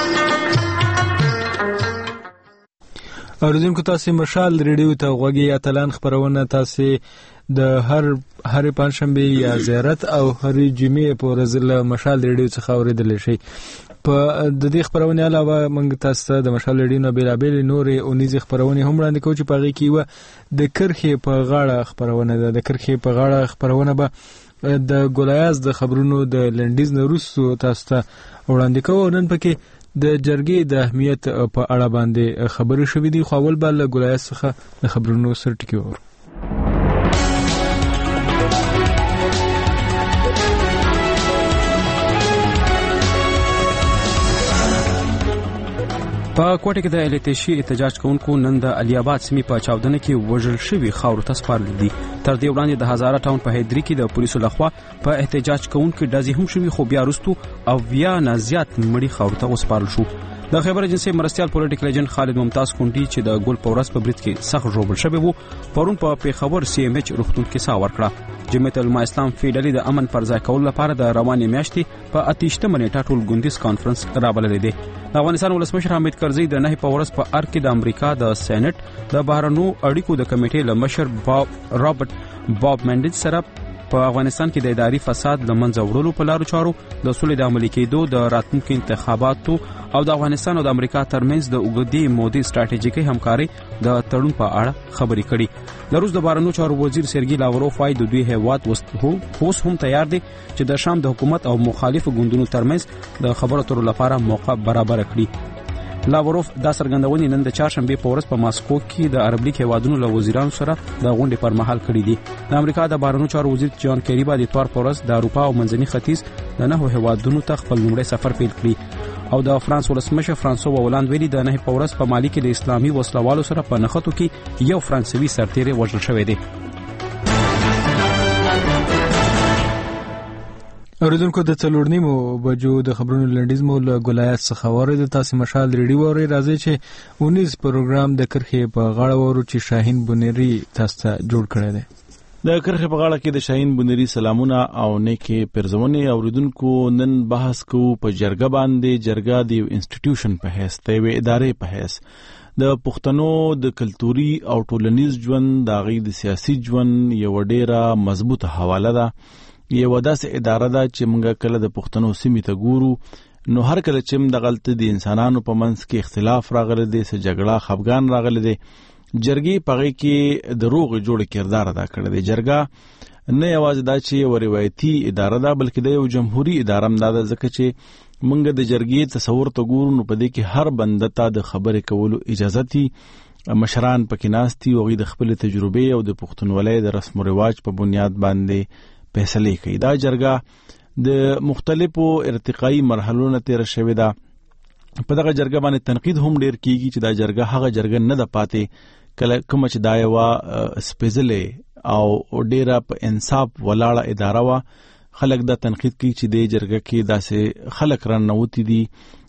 Speaker 1: اوریدونکو تاسو مشال ریډیو ته غوږی. اتلان خبرونه تاسو د هر پنځشنبه یا زیارت او هر جمعې په ورځ له مشال ریډیو څخه اوریدل شي. په د دې خبرونه علاوه موږ تاسو د مشال ریډیو نه بیلابل نورې اونیزې خبرونه هم وړاندې کوو چې پغې کې و د کرخې په غاړه خبرونه ده. د کرخې په غاړه خبرونه به د ګولایاز د خبرونو د لنډیز نه وروسته تاسو ته وړاندې کوو. نن پکې د جرګې د اهمیت په اړه باندې خبرې شوې دي. خو اول به له ګولایاز څخه د خبرونو سرټکی وورو.
Speaker 2: په کوټه کې د التشي احتجاج کوونکو نن د علي آباد سیمې په چاودنه کې وژل شوی خاورو ته سپارل دي. تر دې وړاندې د هزاره ټاون په هیدري کې د پولیسو لخوا په احتجاج کوونکو ډزې هم شوی، خو بیا وروسته او بیا نه زیات مړي خاورو ته وسپارل شو. د خیبر ایجنسی مرستیال پولیټیکل ایجنټ خالد ممتاز کونډي چې د ګل پورس په برید کې سخت ژوبل شوی وو، پرون په پیښور سی ام ایچ روغتون کې سا ورکړه. جمعیت العلماء اسلام فیډرالي د امن پر ځای کولو لپاره د روانې میاشتې په 28 نیټه ټول ګوندیز کانفرنس رابللی دی. د افغانستان ولسمشر حامد کرزي د 9 په ورځ په ارګ کې د امریکا د سېنات د بهرنیو اړیکو د کمیټې لمشر رابرټ باب منډز سره په افغانستان کې د اداري فساد لمنځه وړلو په لارو چارو د سولې د عملي کېدو د راتلونکو انتخاباتو او د افغانستان او د امریکا ترمنځ د اوږدې مودې ستراتیژیکي همکاري د تړون په اړه خبرې کړي. د روس د بهرنیو چارو وزیر سرګي لاوروف وايي د دوی هیواد اوس هم تیار دی چې د شام د حکومت او مخالفو ګوندونو ترمنځ د خبرو اترو لپاره موقع برابر کړي. لاوروف دا څرګندونې نن د چهارشنبه په ورځ په ماسکو کې د عرب لیګ هیوادونو له وزیرانو سره د غونډې پر مهال کړې دي. د امریکا د بهرنیو چارو وزیر جان کیری باندې اتوار په ورځ د اروپا او منځني ختیځ د 9 هیوادونو ته خپل لومړی سفر پیل کړی او د فرانس ولسمشر فرانسوا هولند ویلي د 9 په ورځ په مالي کې د اسلامي وسلوالو سره په نښتو کې یو فرانسوي سرتیری وژل شوی دی.
Speaker 1: اوریدونکو د 4:30 بجو د خبرونو لنډیز مو له ګلایات څخه ورید. تاسو مشال ریډیو اورئ. راځي چې 19 پروګرام د کرخې په غاړه ورو چې شاهین بونری تاسو ته جوړ کړی دی.
Speaker 9: د کرخې په غاړه کې د شاهین بونری سلامونه او نیکه پرزونه. اوریدونکو نن بحث کوو په جرګه باندې. جرګه د انسټیټیوشن په حیث د ادارې په حیث د پښتنو د کلتوري او ټولنیز ژوند د غي د سیاسي ژوند یو ډیره مضبوطه حواله ده. یو داسې اداره ده چې موږ کله د پښتنو سیمې ته ګورو نو هر کله چې د غلطي د انسانانو په منځ کې اختلاف راغلی دی، څه جګړه خفګان راغلی دی، جرګې پغې کې د روغ جوړ کردار ادا کړی دی. جرګه نه یوازې دا چې یو روایتي اداره ده بلکې د یو جمهوریت اداره هم ده، ځکه چې موږ د جرګې تصور ته ګورو نو په دې کې هر بنده ته د خبرې کولو اجازه دي. مشران پکې ناست دي او د خپل تجربې او د پښتونولۍ د رسم او رواج په بنیاد باندې فیصله کوي. دا جرګه د مختلفو ارتقایي مرحلو نه تیر شوې ده. په دغه جرګه باندې تنقید هم ډیر کیږي چې دا جرګه هغه جرګه نه ده پاتې کله کوم چې دا یو سپیشله او ډیره په انصاف ولاړه اداره وا. خلک دا تنقید کوي چې د جرګه کې داسې خلک رانوتی دي،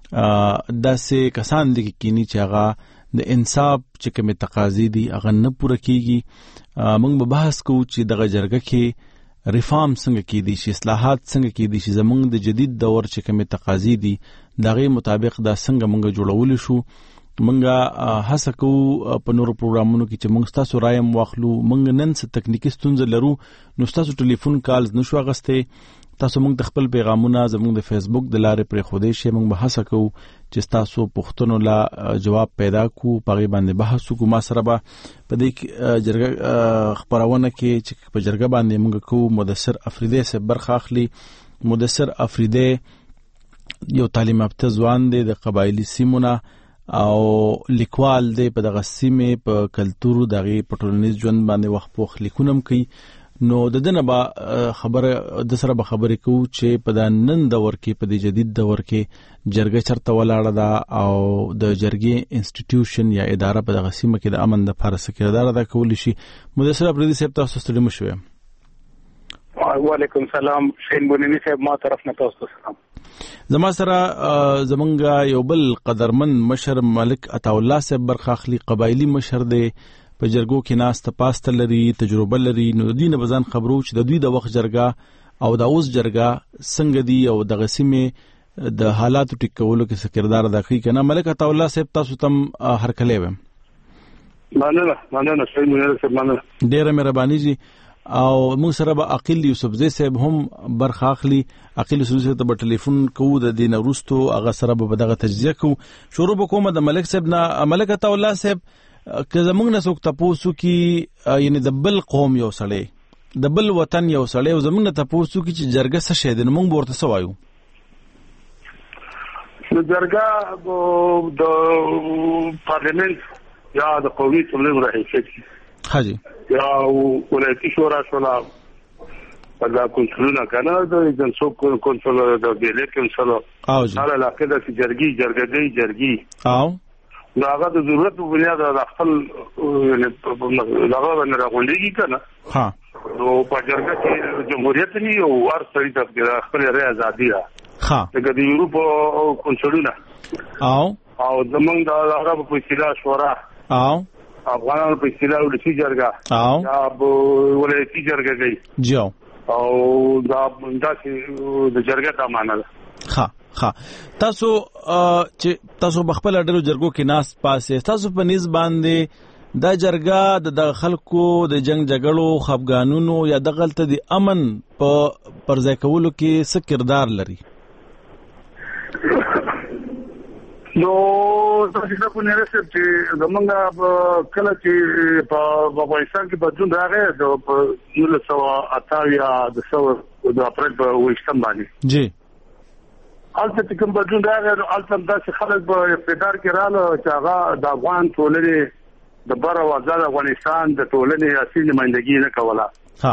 Speaker 9: داسې کسان دي چې هغه د انصاف چې کوم تقاضي دي هغه نه پوره کیږي. موږ به بحث کوو چې دغه جرګه کې ریفارم څنګه کیدی شي، اصلاحات څنګه کیدی شي، زمونږ د جدید دور چې کومه تقاضي دي دغه مطابق دا څنګه موږ جوړول شو. موږ هڅه کوو په نورو پروګرامونو کې چې موږ تاسو رایم واخلو. موږ نن څه تکنیکی ستونزې لرو نو تاسو ټلیفون کالز نشو اغسته. تاسو موږ د خپل پیغامونه زموږ د فیسبوک د لارې پر خوده شي. موږ به هڅه کوو چې تاسو پوښتنو لا جواب پیدا کو، پغې باندې بحث وکړو. ما سره به په دې جرګه خبرونه کې چې په جرګه باندې موږ کوو مدثر افریدی سره برخه اخلي. مدثر افریدی یو تعلیم یافته ځوان دی د قبایلی سیمونه او لیکوال دی. په دغه سیمه په کلتور دغه پټولنیز ژوند باندې وخت په لیکونم کوي. نو د دنه به خبره د سره به خبرې کوو چې په د نن دور کې په د جدید دور کې جرګه چرته ولاړه ده او د جرګې انسټیټیوشن یا اداره په دغه سیمه کې د امن د لپاره کردار ادا کولی شي. مدثر افریدی صاحب تاسو ستړي مشوي.
Speaker 21: وعلیکم سلام. شین بونی صاحب ما طرف نه تاسو سلام.
Speaker 9: زما سره زمونږ یو بل قدرمن مشر ملک عطا الله صاحب برخه اخلي. قبایلی مشر دی، په جرګو کې ناسته پاسته لري، تجربه لري. نو د دې نه بزن خبرو چې د دوی د وخت جرګه او د اوس جرګه څنګه دي او د غسیمه د حالاتو ټیکولو کې څه کردار ادا کوي. کنه ملک عطا الله صاحب تاسو تم هر کله و
Speaker 21: مننه شین بونی صاحب مننه.
Speaker 9: ډیره مهرباني جی. او موږ سره به عقیل یوسفزی صاحب هم برخه اخلي. عقیل یوسفزی صاحب ته ټلیفون کوو د دین وروستو هغه سره به دغه تجزیه کوو. شروع وکوم د ملک صاحب نه. ملک عطا الله صاحب که زمونږ نه څوک تاسو کې یعنی د بل قوم یو سړی، د بل وطن یو سړی او زمونږ نه تاسو کې چې جرګه څه شی دی نو موږ ورته سوایو.
Speaker 21: جرګه د پارلیمنت یا د قومي اسمبلی رئیس
Speaker 9: حاجی
Speaker 21: یا ولایتي شورا شولا دا کنټرولونه کنه د جنسو کنټرول د بیلې کنټرول او جی هر علاقه د جرګي او
Speaker 7: دا هغه د ضرورت په بنیاد د خپل دغه باندې راغونډيږي کنه.
Speaker 13: ها
Speaker 7: نو په جرګه کې جمهوریت نه یو ور سړی ته خپل رأی ازادي ده.
Speaker 13: ها
Speaker 7: دغه د یورپ کنسولونه او زمونږ د عرب په اصطلاح شورا
Speaker 13: او
Speaker 7: افغانانو په اصطلاح ولسی جرګه او ولسی جرګه کوي
Speaker 13: جو
Speaker 7: او دا د جرګه د معنا ده.
Speaker 13: ها تاسو چې تاسو بخپل ډلو جرګو کې ناس پاسه تاسو په نس باندې دا جرګه د خلکو د جنگ جګړو خفګانونو یا د غلطه د امن په پرځای کولو کې څه کردار لري؟
Speaker 7: نو تاسو په نړۍ چې زمونږ کله چې په افغانستان کې بدلون راغی د 1928 د اپریل په 28 باندې
Speaker 13: جی
Speaker 7: البته کوم بدلون راغی البته داسې خلک په اقتدار کې رااله چې هغه د افغان ټولنې د بر او آزاد افغانستان د ټولنې اصلي نمائندګي نه کوله.
Speaker 13: ها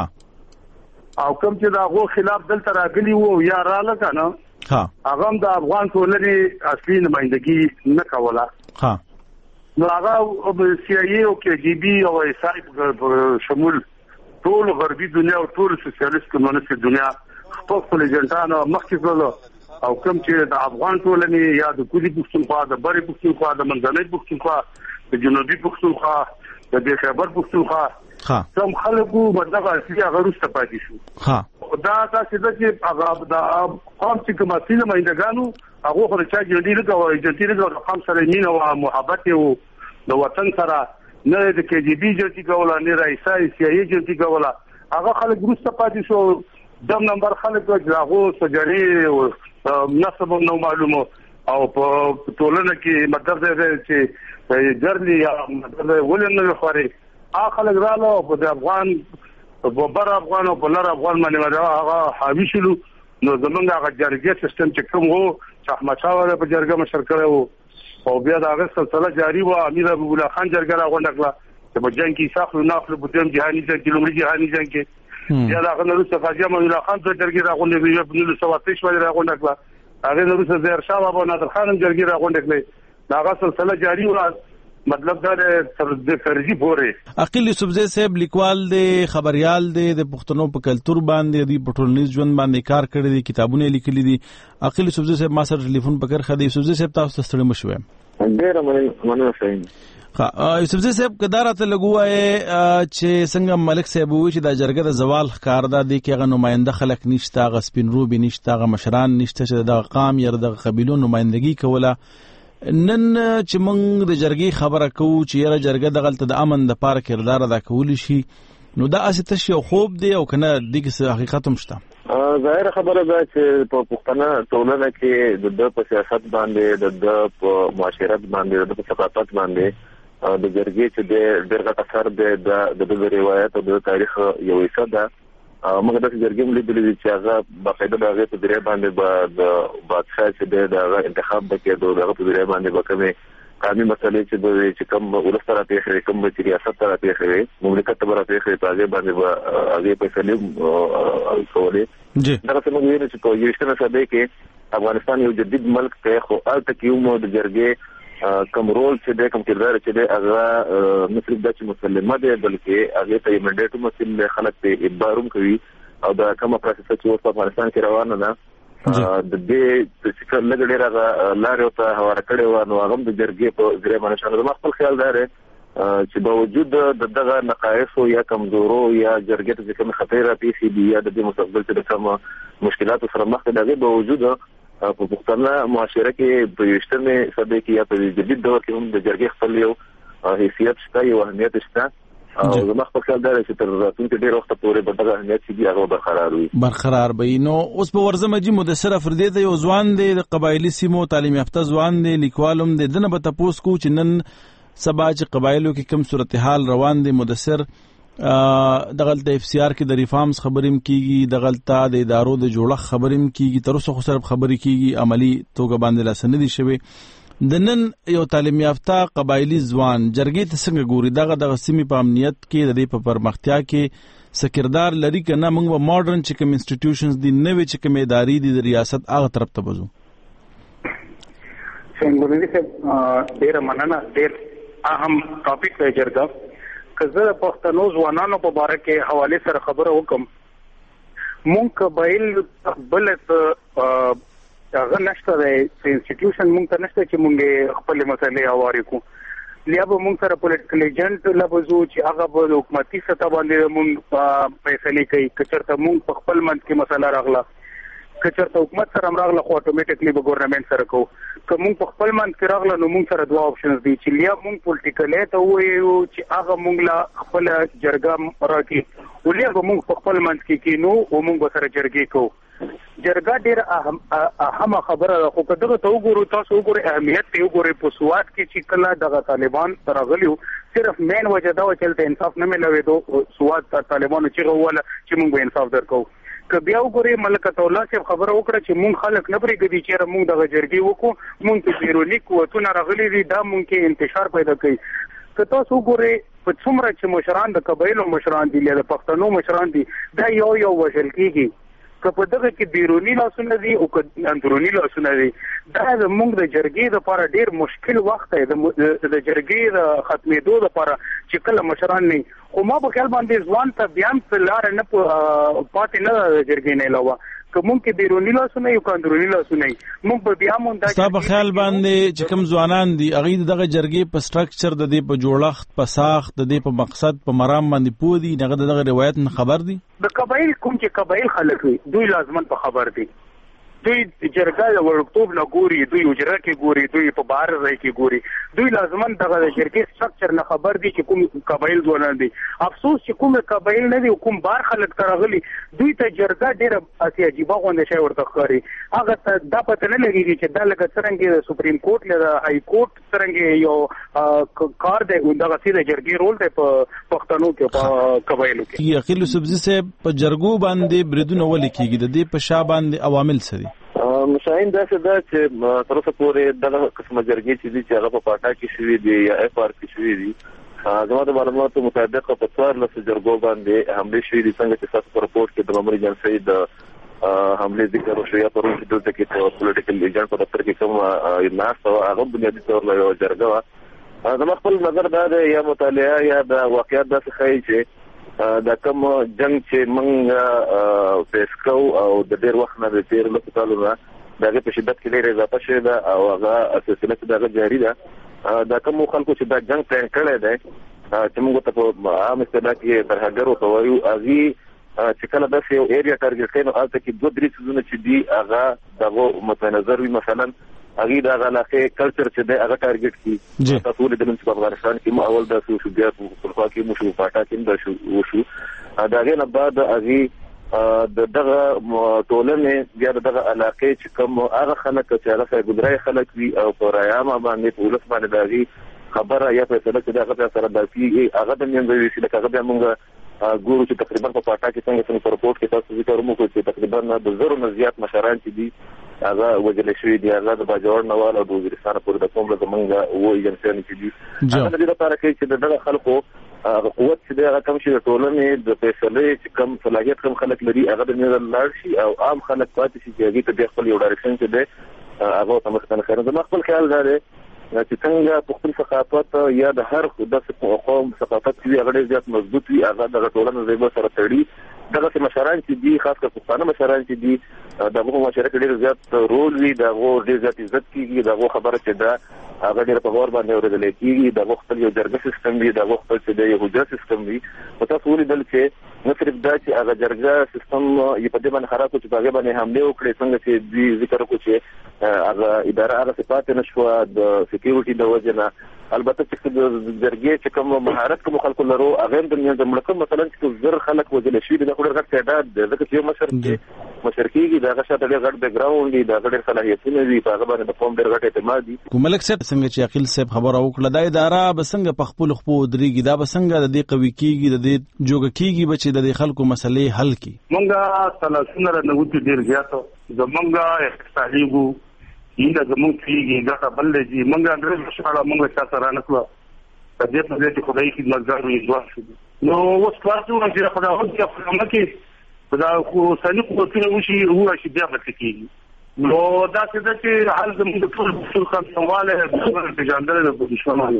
Speaker 7: او کوم چې دا غو خلاف دلته راغلي وو یا رااله کنه هغه د افغان ټولنې اصلي نمائندګي نه کوله.
Speaker 13: ها
Speaker 7: نو هغه سی آی ای او کې جی بي او ایس آی شمول ټول غربي دنیا او ټول سوسیالیست کمونیست دنیا خپل ایجنټانو مخکې کولو او کوم چې د افغان ټولنې یا د کولی پښتونخوا د بری پښتونخوا د منځنۍ پښتونخوا د جنوبي پښتونخوا د خیبر پښتونخوا کوم خلکو مدغه اصلي هغه وروسته پاتې شو. دا تاسو چې هغه د قوم چې کوم اصلي نمائندګانو هغه خو چې جدي نه کوي جدي نه د قوم سره مینه او محبت او د وطن سره نه د کې جی بي جدي کوله نه رئیسای سی آی ای جدي کوله هغه خلک وروسته پاتې شو. دم نمبر خلک هغه سجري او نسب نو معلومه او په ټولنه کې مطلب دی چې جرلی یا مطلب ولنه خوري اخلک رالو په افغان په بر افغان او په لر افغان باندې هغه حاوی شلو. نو زمونږ هغه جرګې سیستم چې کوم وو چې احمد شاه ور په جرګه مشر کړو او بیا دا هغه سلسله جاری و. امیر ابو الله خان جرګه راغونډه کړه چې په جنگ کې ساخلو ناخلو په دیم جهاني جنگ کې لومړي جهاني جنگ کې یا دا غنرو صفاجه مولا خان ته جرګه راغونډه وی په 1923 باندې راغونډه کړه. هغه نورو زهر شاه بابا نادر خان جرګه راغونډه کړه. دا هغه سلسله جاری و. مطلب دا د فرضي پورې
Speaker 13: عقیل یوسفزئی صاحب لیکوال دی خبريال دی د پښتنو په کلچر باندې دی په ټولنیز ژوند باندې کار کړی دی کتابونه لیکلي دي. عقیل یوسفزئی صاحب ما سره ټلیفون پکړ خدای یوسفزئی صاحب تاسو ته ستړي مشوي
Speaker 7: ډیر مننه فهم.
Speaker 13: یوسفزئی صاحب کدارته لګوای چې څنګه ملک صاحب وی چې د جرګه د زوال ښکار ده د کېغه نماینده خلک نشته غسپین روبي نشته غ مشران نشته چې د قام یا د قبيلو نمائندګي کوله. نن چې موږ د جرګې خبره کوو چې یره جرګه د غلطه د امن د پاره کردار ادا کول شي نو دا اساس تشي خوب دی او کنه د کیسه حقیقت هم شته.
Speaker 21: ظاهر خبره ده چې په پښتنه ټولنه کې د په سیاست باندې د په معاشرت باندې د ثقافت باندې د جرګې چې د ډېر اثر د روایت او د تاریخ یو حصہ ده. موږ د جرګې ملي چې هغه باقاعده د هغه په ذریعہ باندې د بادشاہ چې د انتخاب بکې د هغه په ذریعہ باندې بکمه قانوني مسلې چې کوم ولستره پیښې کوم چې ریاست ته پیښې مملکت ته پیښې په هغه باندې هغه په سلیم کولې
Speaker 13: جی
Speaker 21: دا څه موږ وینو چې په یوشتنه ساده کې افغانستان یو جدید ملک ته خو الته کې مو د جرګې کوم رول چې د کوم کردار چې د هغه مصرف د مسلمه دی بلکې هغه ته منډیټ مسل خلک ته اباروم کوي او دا کوم پروسس چې په افغانستان کې روانه ده د دې چې لګړې راغله لارې ته هواره کړې و نو هغه د جرګې په ذریعہ باندې شامل خپل خیال دار چې باوجود دغه نقایص یا کمزورو یا جرګې ته کوم خطر پیښې دي یا د مستقبل ته کوم مشکلات سره مخ دي باوجود په پښتنه معاشره کې په یوشتمه صدې کې یا په جدید دور کې هم د جرګې خپل یو حیثیت شته یو اهمیت شته او زما خپل خیال دی چې تر راتلونکي ډېر وخت پورې به دغه اهمیت چې هغه برقرار وي. نو اوس په ورزمه جی مدثر افردی د یو ځوان دی د قبایلی سیمو تعلیم یافته ځوان دی لیکوالم دی دنه به تاسو کو چې نن سبا چې قبایلو کې کوم صورتحال روان دی مدثر دغلت اف سی آر کې د ریفارمز خبریم کیږي دغلت د ادارو د جوړښت خبریم کیږي تر اوسه خو صرف خبرې کیږي عملی توګه باندې لاسنه دي شوی. د نن یو تعلیم یافته قبایلی ځوان جرګې ته څنګه ګوري دغه سیمې په امنیت کې د دې په پرمختیا کې سکردار لري کنه موږ به ماډرن چې کوم انسټیټیوشنز دي نوې چې کوم ادارې دي د ریاست هغه طرف ته بزو.
Speaker 3: څنګه چې ډېر مننه ډېر اهم ټاپک دی جرګه که زه د پښتنو ځوانانو په باره کې حواله سره خبره وکم مونږ قبایل بل هغه نشته دی انسټیټیوشن مونږ ته نشته چې مونږ خپل مسلې هواري کو لیا به مونږ سره پولیټیکل ایجنټ لبزو چې هغه به حکومتي سطح باندې مونږ فیصله کوي کچرته مونږ په خپل منځ کې مسله راغله کچرته حکومت سره راغله خو اتوماتیکلی به ګورنمنت سره کو که مونږ په خپل منځ کې راغله نو مونږ سره دوه آپشنز دي چې لیا مونږ پولیټیکل ته وایو چې هغه مونږ لا خپل جرګه راکې ولیا به مونږ په خپل منځ کې کینو او مونږ سره جرګې کوو جرګه ډېر اهم خبره ده خو که دغه ته وګورو تاسو وګورئ اهمیت ته وګورئ په سواد کې چې کله دغه طالبان راغلیو صرف مین وجه دا و چې انصاف نه ملوېدو سواد طالبانو چې غوله چې مونږ به انصاف درکو که بیا وګورئ ملکه الله صاحب خبره وکړه چې مونږ خلک نه پرېږدي چې مونږ دغه جرګې وکړو مونږ کې بیروني قوتونه راغلي دي دا مونږ کې انتشار پیدا کوي که تاسو وګورئ په څومره چې مشران د قبایلو مشران دي یا د پښتنو مشران دي دا یو وژل کېږي که په دغه کې بیرونی لاسونه دي او که اندرونی لاسونه دي دا زموږ د جرګې لپاره ډېر مشکل وخت دی د جرګې د ختمېدو لپاره چې کله مشران نه خو ما په خیال باندې ځوان ته بیا هم په لاره نه پاتې نه د جرګې نه علاوه که مونږ کې بیرونی لاسونه یو اندرونی لاسونه مونږ به بیا مونږ
Speaker 13: ستا په خیال باندې چې کوم ځوانان دي هغه دغه جرګې په سټرکچر د دې په جوړښت په ساخت د دې په مقصد په مرام باندې پوه دي دغه روایت نه خبر دي
Speaker 3: د قبایل کوم چې قبایل خلک وي دوی لازمن په خبر دي دوی جرګه د ورکتوب نه ګوري دوی اجره کې ګوري دوی په بار ځای کې ګوري دوی لازمن دغه جرګې سټرکچر نه خبر دي چې کوم قبایل ځوانان دي افسوس چې کوم قبایل نه دي کوم بار خلک ترغلي دوی ته جرګه ډېر اسی عجیب غونډه شي ورته ښکاري هغه دا پته نه لګیږي چې دا لکه څنګه د سپریم کورټ له هاي کورټ څنګه یو کار دی دغه سیده جرګې رول دی په پښتنو کې په قبایلو کې
Speaker 13: یقیل سبزی سے په جرګو باندې بریدونه ولیکيږي د دې په شا باندې عوامل سره
Speaker 21: مشاهین داسې ده چې تر اوسه پورې دغه قسمه جرګې چې دي چې هغه په پاټا کې شوي دي یا اف آر کې شوي دي زما د معلوماتو مطابق په 14 جرګو باندې حملې شوي دي څنګه چې تاسو په رپورټ کې د مامور ایجنسۍ د حملې ذکر وشو یا پرون چې دلته کې په پولیټیکل ایجنټ په دفتر کې کوم ناست او هغه بنیادي طور له یو جرګه وه زما خپل نظر دا دی یا مطالعه یا د واقعیت داسې ښایي چې دا کوم جنگ چې موږ پیش کوو او د ډېر وخت نه د تېرو لسو کالو نه د هغې په شدت کې ډېره اضافه شوې ده او هغه سلسله چې د هغه جاري ده دا کوم خلکو چې دا جنگ پلان کړی دی چې موږ ته په عام اصطلاح کې ترهګر ورته وایو هغې چې کله داسې یو ایریا ټارګېټ کوي نو هلته کې 2-3 څیزونه چې دي هغه دغه متنظر وي مثلا هغه د علاقې کلچر چې د هغه ټارګېټ کی تاسو ولې د افغانستان کې مو اول د سوشل بیا په خوا کې مو شو پاټا کې د شو دا غي نه بعد هغه دغه ټولنې بیا دغه علاقې چې کوم هغه خلک چې هغه څنګه ګذرای خلک وي او پرایامه باندې پولیس باندې دغه خبره یا په سره چې هغه سره د پی هغه د نیمګړي چې هغه بیا موږ ګورو چې تقریبا په پاټا کې څنګه په رپورټ کې تاسو ذکر مو کوئ چې تقریبا د زرو نه زیات مشران چې دي هغه وجل شوی دی هغه د باجوړ نوال او د وزیرستان پورې د کوم له زمونږ وو ایجنسیانو چې دي هغه د دې لپاره چې دغه خلکو قوت چې هغه کم شي د ټولنې د فیصلې چې کم صلاحیت کم خلک لري هغه د نظر لاړ شي او عام خلک پاتې شي چې هغه ته خپل یو ډایرکشن چې دی هغه ته مخکنه خیر د خپل خیال دی چې څنګه په خپل ثقافت یا د هر د قوم ثقافت کې هغه ډېر زیات مضبوط وي هغه د ټولنې زیبو سره تړي دغه مشران چې دي خاص کر پښتانه مشران چې دي دغه مشران ډېر زیات رول وي دغه ډېر زیات عزت کیږي دغه خبره چې دا هغه ډېر په غور باندې اورېدل کیږي دغه خپل یو جرګه سیستم وي دغه خپل چې د یهودي سیستم وي په تاسو ولیدل چې نه صرف دا چې هغه جرګه سیستم یې په دې باندې خراب چې په هغه باندې حمله وکړي څنګه چې دوی ذکر وکړي چې هغه اداره هغه صفات نشو د سکیورټي د وجنه البته چې د جرګې چې کوم مهارت کوم خلکو لرو هغه د ملک مثلا چې زر خلک وجل شي د خپل غټ تعداد د ځکه چې مشرکیږي دا غشا د غټ بیک گراوند دی د غټ صلاحیتونه دي په هغه باندې د قوم ډېر غټ اعتماد دي
Speaker 13: کوملک صاحب څنګه چې عقیل صاحب خبره وکړه د اداره بسنګ په خپل خپل درېږي دا بسنګ د دې قوي کیږي د دې جوګ کیږي بچي د خلکو مسلې حل کی
Speaker 7: مونږه تلاسونه رنوت ډېر زیاتو زمونږه احتاجیږو اینه زمونږ کیږي دا بل دی مونږه انګريز شاله مونږه چا سره نه کړو په دې په دې چې خدای خدمتګار وي ځوان شي نو اوس تاسو چې خدای او چې خدای کې دا خو سړي قوتونه وشي هو شي بیا پاتې کیږي نو دا څه د چې حال زموږ ټول خپلواله د ځاندل د دشمنانو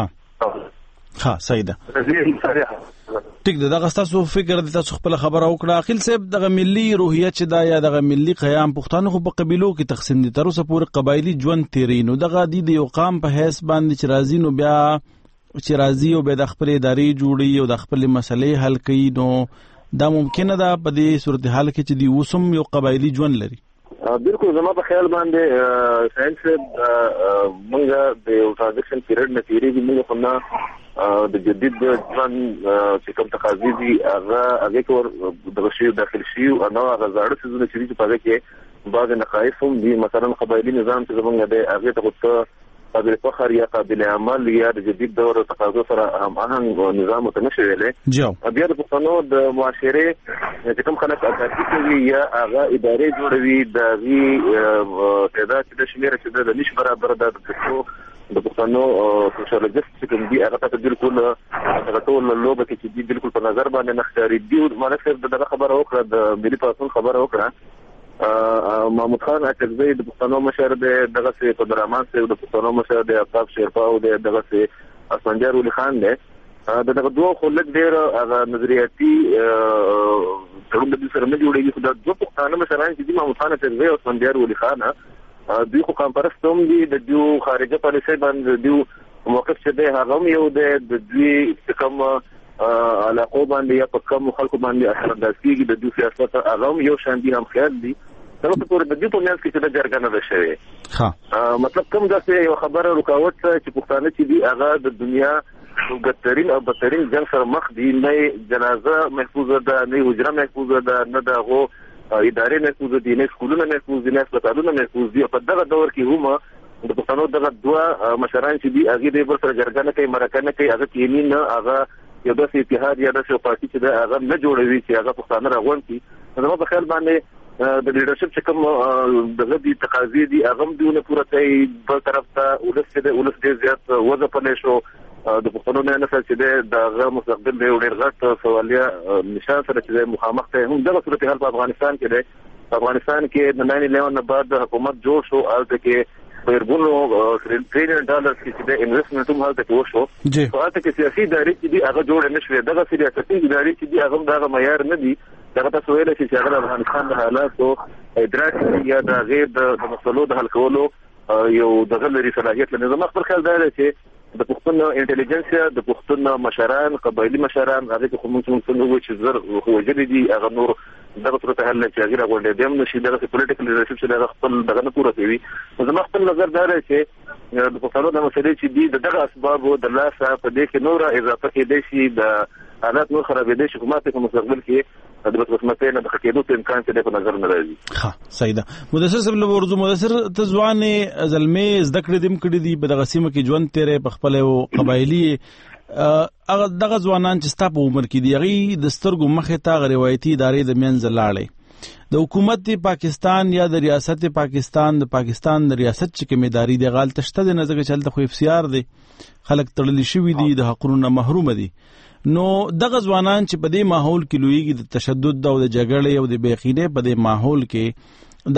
Speaker 13: ها صحیح ده ټیک ده. دغه تاسو فکر د تاسو خپل خبره وکړه اخیل صاحب. دغه ملي روحیه چې دا یا دغه ملي قیام پښتانه خو په قبيلو کې تقسیم دي، تر اوسه پورې قبایلی ژوند تیرینو دغه د یو قام په حیث باندې چې راځي نو بیا چې راځي او به د خپل ادارې جوړي او د خپل مسلې حل کوي، نو دا ممکنه ده په دې صورتحال کې چې دی وسم یو قبایلی ژوند لري.
Speaker 21: بالکل زما په خیال باندې ساينس موږ د یو ټرانزیشن پیریډ نه تیریږي، موږ خو نه د جدید ژوند چې کوم تقاضي دي هغه کور د بشري داخل شي او نو هغه زړه څه د چې په هغه کې بعض نقایص هم دي، مثلا قبایلی نظام چې زمونږ د هغه ته خود قابل فخر یا قابل عمل یا د جدید دور تقاضا سره هم آهنګ نظام متنشي ویلې بیا د پښتنو د معاشره چې کوم خلک اساسي کوي یا هغه ادارې جوړوي د وی تعداد د شمیر چې د نش برابر د پښتنو سوشالجست چې کوم دي هغه ته بالکل هغه ټول لوبه کې چې بالکل په نظر باندې نخاري دی. مالک د خبره وکړه د ملي پاسون خبره وکړه محمود خان اچکزی د پښتنو مشر دغه سي قدرمان سي د پښتنو مشر د افاق شیرپا او دغه سي اسمنجر ولي خان دی دغه دوه خلک ډیر هغه نظریاتي تړون د سره نه جوړیږي خو د دوه پښتانه مشران چې محمود خان اچکزی او اسمنجر ولي خان دوی خو کمپرستوم دي د دوه خارجه پالیسي باندې دوه موقف چې دی هغه یو د دوی کوم علاقو باندې یا په کوم خلکو باندې اثر انداز کیږي د دوی سیاست هغه یو شان دي هم خیال دي تر څو پورې د دې په میانس کې چې د جرګه نه شوی مطلب کوم داسې یو خبره رکاوټ چې پښتانه چې دی هغه د دنیا وګترین او بدترین جنگ سره مخ دي، نه جنازه محفوظه ده، نه حجره محفوظه ده، نه دغه ادارې محفوظه دي، نه سکولونه محفوظ دي، نه هسپتالونه محفوظ دي. په دغه دور کې هم د پښتنو دغه دوه مشران چې دي هغه د بل سره جرګه نه کوي، مرکه نه کوي، هغه کینی نه هغه یو داسې اتحاد یا داسې پارټي چې دا هغه نه جوړوي چې هغه پښتانه راغون کی. زما په خیال باندې د لیډرشپ چې کوم دغه دي تقاضي دي هغه دیونه پوره کوي. بل طرف ته ولس دې زیات وظیفه شو د پښتنو نه نسل چې دغه مستقبل دی ډېر غټ سوالیا نشان سره چې مخامخ ته هم دغه صورتحال په افغانستان کې دی. په افغانستان کې د 9/11 نه بعد حکومت جوړ شو او کې پرګونو $1 تریلیون چې د انویسټمنټ هم هلته وشو په هغه کې سیاسي ادارې چې دي هغه جوړ نه شوې، دغه سیاسي ادارې چې دي هغه دغه معیار نه دي. دغه تاسو ویل چې هغه افغانستان د حالاتو ادراک یا د غیر د مسلو د حل کولو یو دغه لري صلاحیت لري. زما خپل خیال دی چې د پښتون انټيليجنسیا د پښتون مشران قبایلی مشران هغه کوم څنګه وي چې زر وجدي دي هغه نور دغه تر ته حل چې هغه غونډه دیم نشي دغه پولیټیکل لیډرشپ چې هغه خپل دغه نه پوره کوي. زما خپل نظر دا دی چې د پښتنو د مسلې چې دي دغه اسباب او د لاسه په دې کې نور اضافه کېدې شي د حالات نور خرابېدې شي، کومه په مستقبل کې د بسمتۍ نه د خکېدو ته امکان څه دی په نظر نه راځي.
Speaker 13: ها صحیح ده. مدثر صاحب له ورځو مدثر ته ځوانې زلمې زده کړې دم کړې دي په دغه سیمه کې ژوند تیرې په خپل او قبایلی هغه دغه ځوانان چې ستا په عمر کې دي هغه د سترګو مخې ته روایتي ادارې د منځ لاړې د حکومت پاکستان یا د ریاست پاکستان د پاکستان د ریاست چې کوم ادارې د غال تشته د نظر چلته خو افسیار دي خلک تړلي شوی دي د حقونو محروم دي. نو دغه ځوانان چې په دې ماحول کې لویږي د تشدد او د جګړې او د بېخینه په دې ماحول کې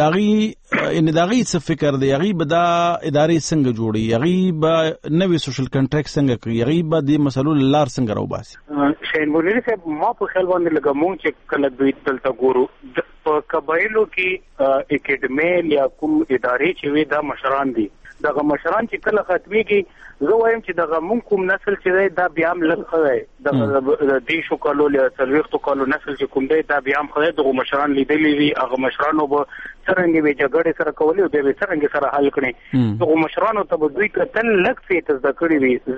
Speaker 13: داغي څه فکر دی هغه به دا ادارې څنګه جوړي، هغه به نوې سوشل کنټریکټ څنګه کوي، هغه به د مسلو لار څنګه راوباسي.
Speaker 3: شین مولوی صاحب ما په خیال باندې لګا مونږ چې کله دوی تلته ګورو په قبایلو کې اکیډمي یا کوم ادارې چې وي دا مشران دي، دغه مشران چې کله ختميږي زه وایم چې دغه مونږ کوم نسل چې دا بیا هم لږ خدای د دیشو کالو له سلويختو کالو نسل چې کوم دی دا بیا هم خدای دغه مشران لیدلې وي، هغه مشرانو به څرنګه به جګړې سره کولې او به څرنګه سره حل کړي. دغه مشرانو ته به دوی کتل لږ څه تزده کړی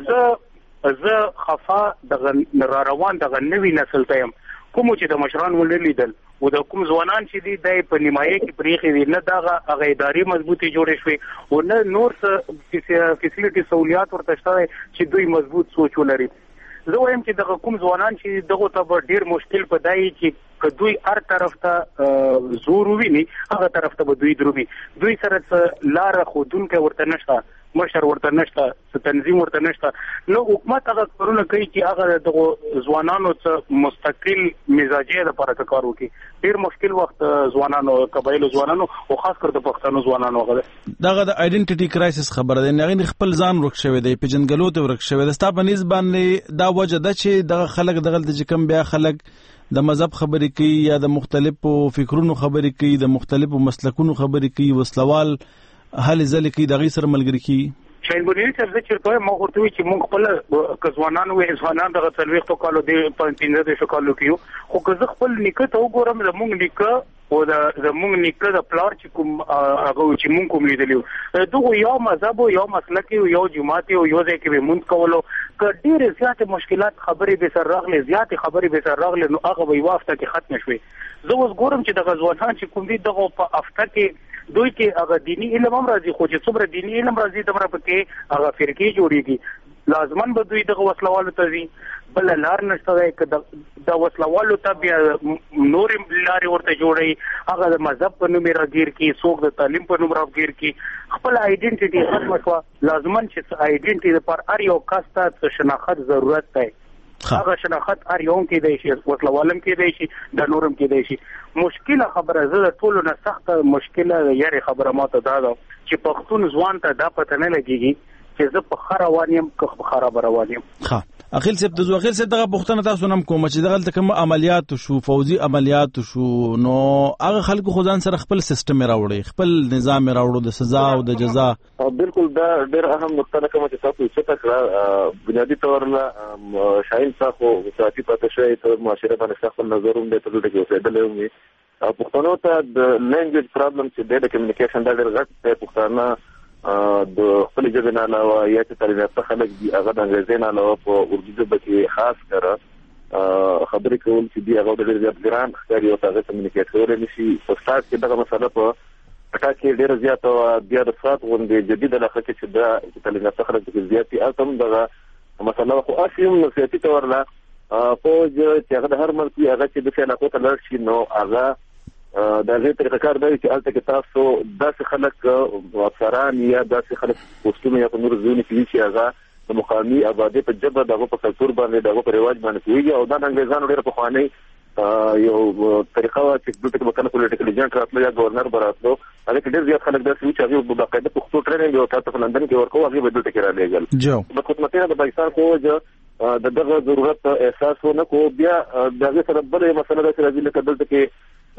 Speaker 3: وي. زه خفا دغه روان دغه نوی نسل ته يم کوم چې د مشران ولیدل او د کوم ځوانان چې دي د په نیمایه کې پریخي وي نه دغه هغه اداري مضبوطی جوړې شوي او نه نور څه فیسیلیټي سہولیات ورته شته چې دوی مضبوط سوچ ولري. زه وایم چې دغه کوم ځوانان چې دغه ته ډیر مشکل پدای چې دوی هر طرف ته زور ویني هغه طرف ته دوی درومي، دوی سره لار خودونکو ورته نشته. مشر ورته نشته تنظیم ورته نشته نو حکومت هغه کارونه کوي چې هغه د ځوانانو څخه مستقل مزاجي لپاره کار وکړي. ډیر مشکل وخت ځوانانو قبایلو ځوانانو او خاص کر د پښتنو ځوانانو هغه
Speaker 13: دغه د آیډنټیټي کرایسس خبره ده نه خپل ځان ورک شوی دی پیژنګلو ته ورک شوی دی. ستا په نسبت باندې دا وجه ده چې دغه خلک دغه د کم بیا خلک د مذهب خبرې کوي یا د مختلفو فکرونو خبرې کوي د مختلفو مسلکونو خبرې کوي وسلوال هلې ځلې کوي دغه سره ملګری کوي.
Speaker 3: شاین بنیری چې چیرته ما ورته وی چې موږ خپل کزوانان وې ځوانان دغه تلويختو کالو دی 15 کالو کیو خو که زه خپل نیکه ته وګورم زموږ نیکه او زموږ نیکه د پلار چې کوم هغه چې موږ کوم لیدلو دغه یو مذهب او یو مسلک او یو جماعت او یو ځای کې مونږ کولو ک ډېر زیات مشکلات خبرې به سر راغلي زیات خبرې به سر راغلي نو هغه وی وافته کې ختم شوي. زه اوس ګورم چې دغه ځوانان چې کوم دي دغه په افته کې دوی کې هغه دینی علم هم راځي خو چې څومره دینی علم راځي دمره پکې هغه فرقې جوړيږي لازمن به دوی دغه وسلوالو ته ځي بل لار نشته چې د وسلوالو ته بیا نور لارې ورته جوړي هغه د مذهب په نوم راګیر کی څوک د تعلیم په نوم راګیر کی خپل آیډنټیټي ختم شو. لازمن چې آیډنټیټي لپاره هر یو کس ته شناخت ضرورت دی. هغه شناخت هر یو کې دی شي وسلوالم کې دی شي د نورم کې دی شي. مشکله خبره زه ټولو نه سخت مشکله یاري خبره ماته دا ده چې پښتون ځوان ته دا پته نه لګيږي چې زه په خره روانم که په خراب روانم.
Speaker 13: ها اخیل سپ د اخیل سپ دغه پښتنه تاسو نم کوم چې دغه کوم عملیات شو فوزي عملیات شو نو هغه خلکو خدان سره خپل سیستم راوړي خپل نظام راوړو د سزا او د جزا.
Speaker 21: بالکل دا ډېر اهم نقطه کوم چې تاسو څه تکرار بنیادی تور لا شاین تاسو ذاتي پاتې شوی ته معاشره باندې خپل نظر هم د ټولو کې اوسېدل وي. پښتنو ته د لینګویج پرابلم چې د کمیونیکیشن دا ډېر غټ دی. پښتانه د خپل ژبې نه علاوه یا چې تعلیم یافته خلک دي هغه د انګریزي نه علاوه په اردو ژبه کې خاص کړه خبرې کول چې دی هغه ډېر زیات ګران ښکاري او هغه کمیونیکیټ کولی نشي. په سټارټ کې دغه مسله په پټا کې ډېر زیات او بیا د سات غونډې جدید علاقه کې چې د تعلیم یافته خلک کې زیات دي البته دغه مسله خو اصلي سیاسي تور لا فوج چې هغه د هر ملک هغه چې د علاقو ته لړ شي نو هغه دا غیر طریقه کار دی چې الته کې تاسو داسې خلک افسران یا داسې خلک پوسټونه یا په نور ځونه کې چې هغه د مقامي آبادی په جبه دغه په کلچر باندې دغه په رواج باندې کوي او دا د انګریزانو ډېر پخوانی یو طریقه وا چې دلته په کنه پولیټیکل ایجنټ راتلو یا گورنر براتلو هغه ډېر زیات خلک داسې چې هغه په باقاعده پښتو ټریننګ او تاسو په لندن کې ورکو هغه به دلته کې را لېږل. د خدمتونو د پاکستان کو د دغه ضرورت احساس ونه کو بیا دغه سره بل مسله د راځي لکه دلته کې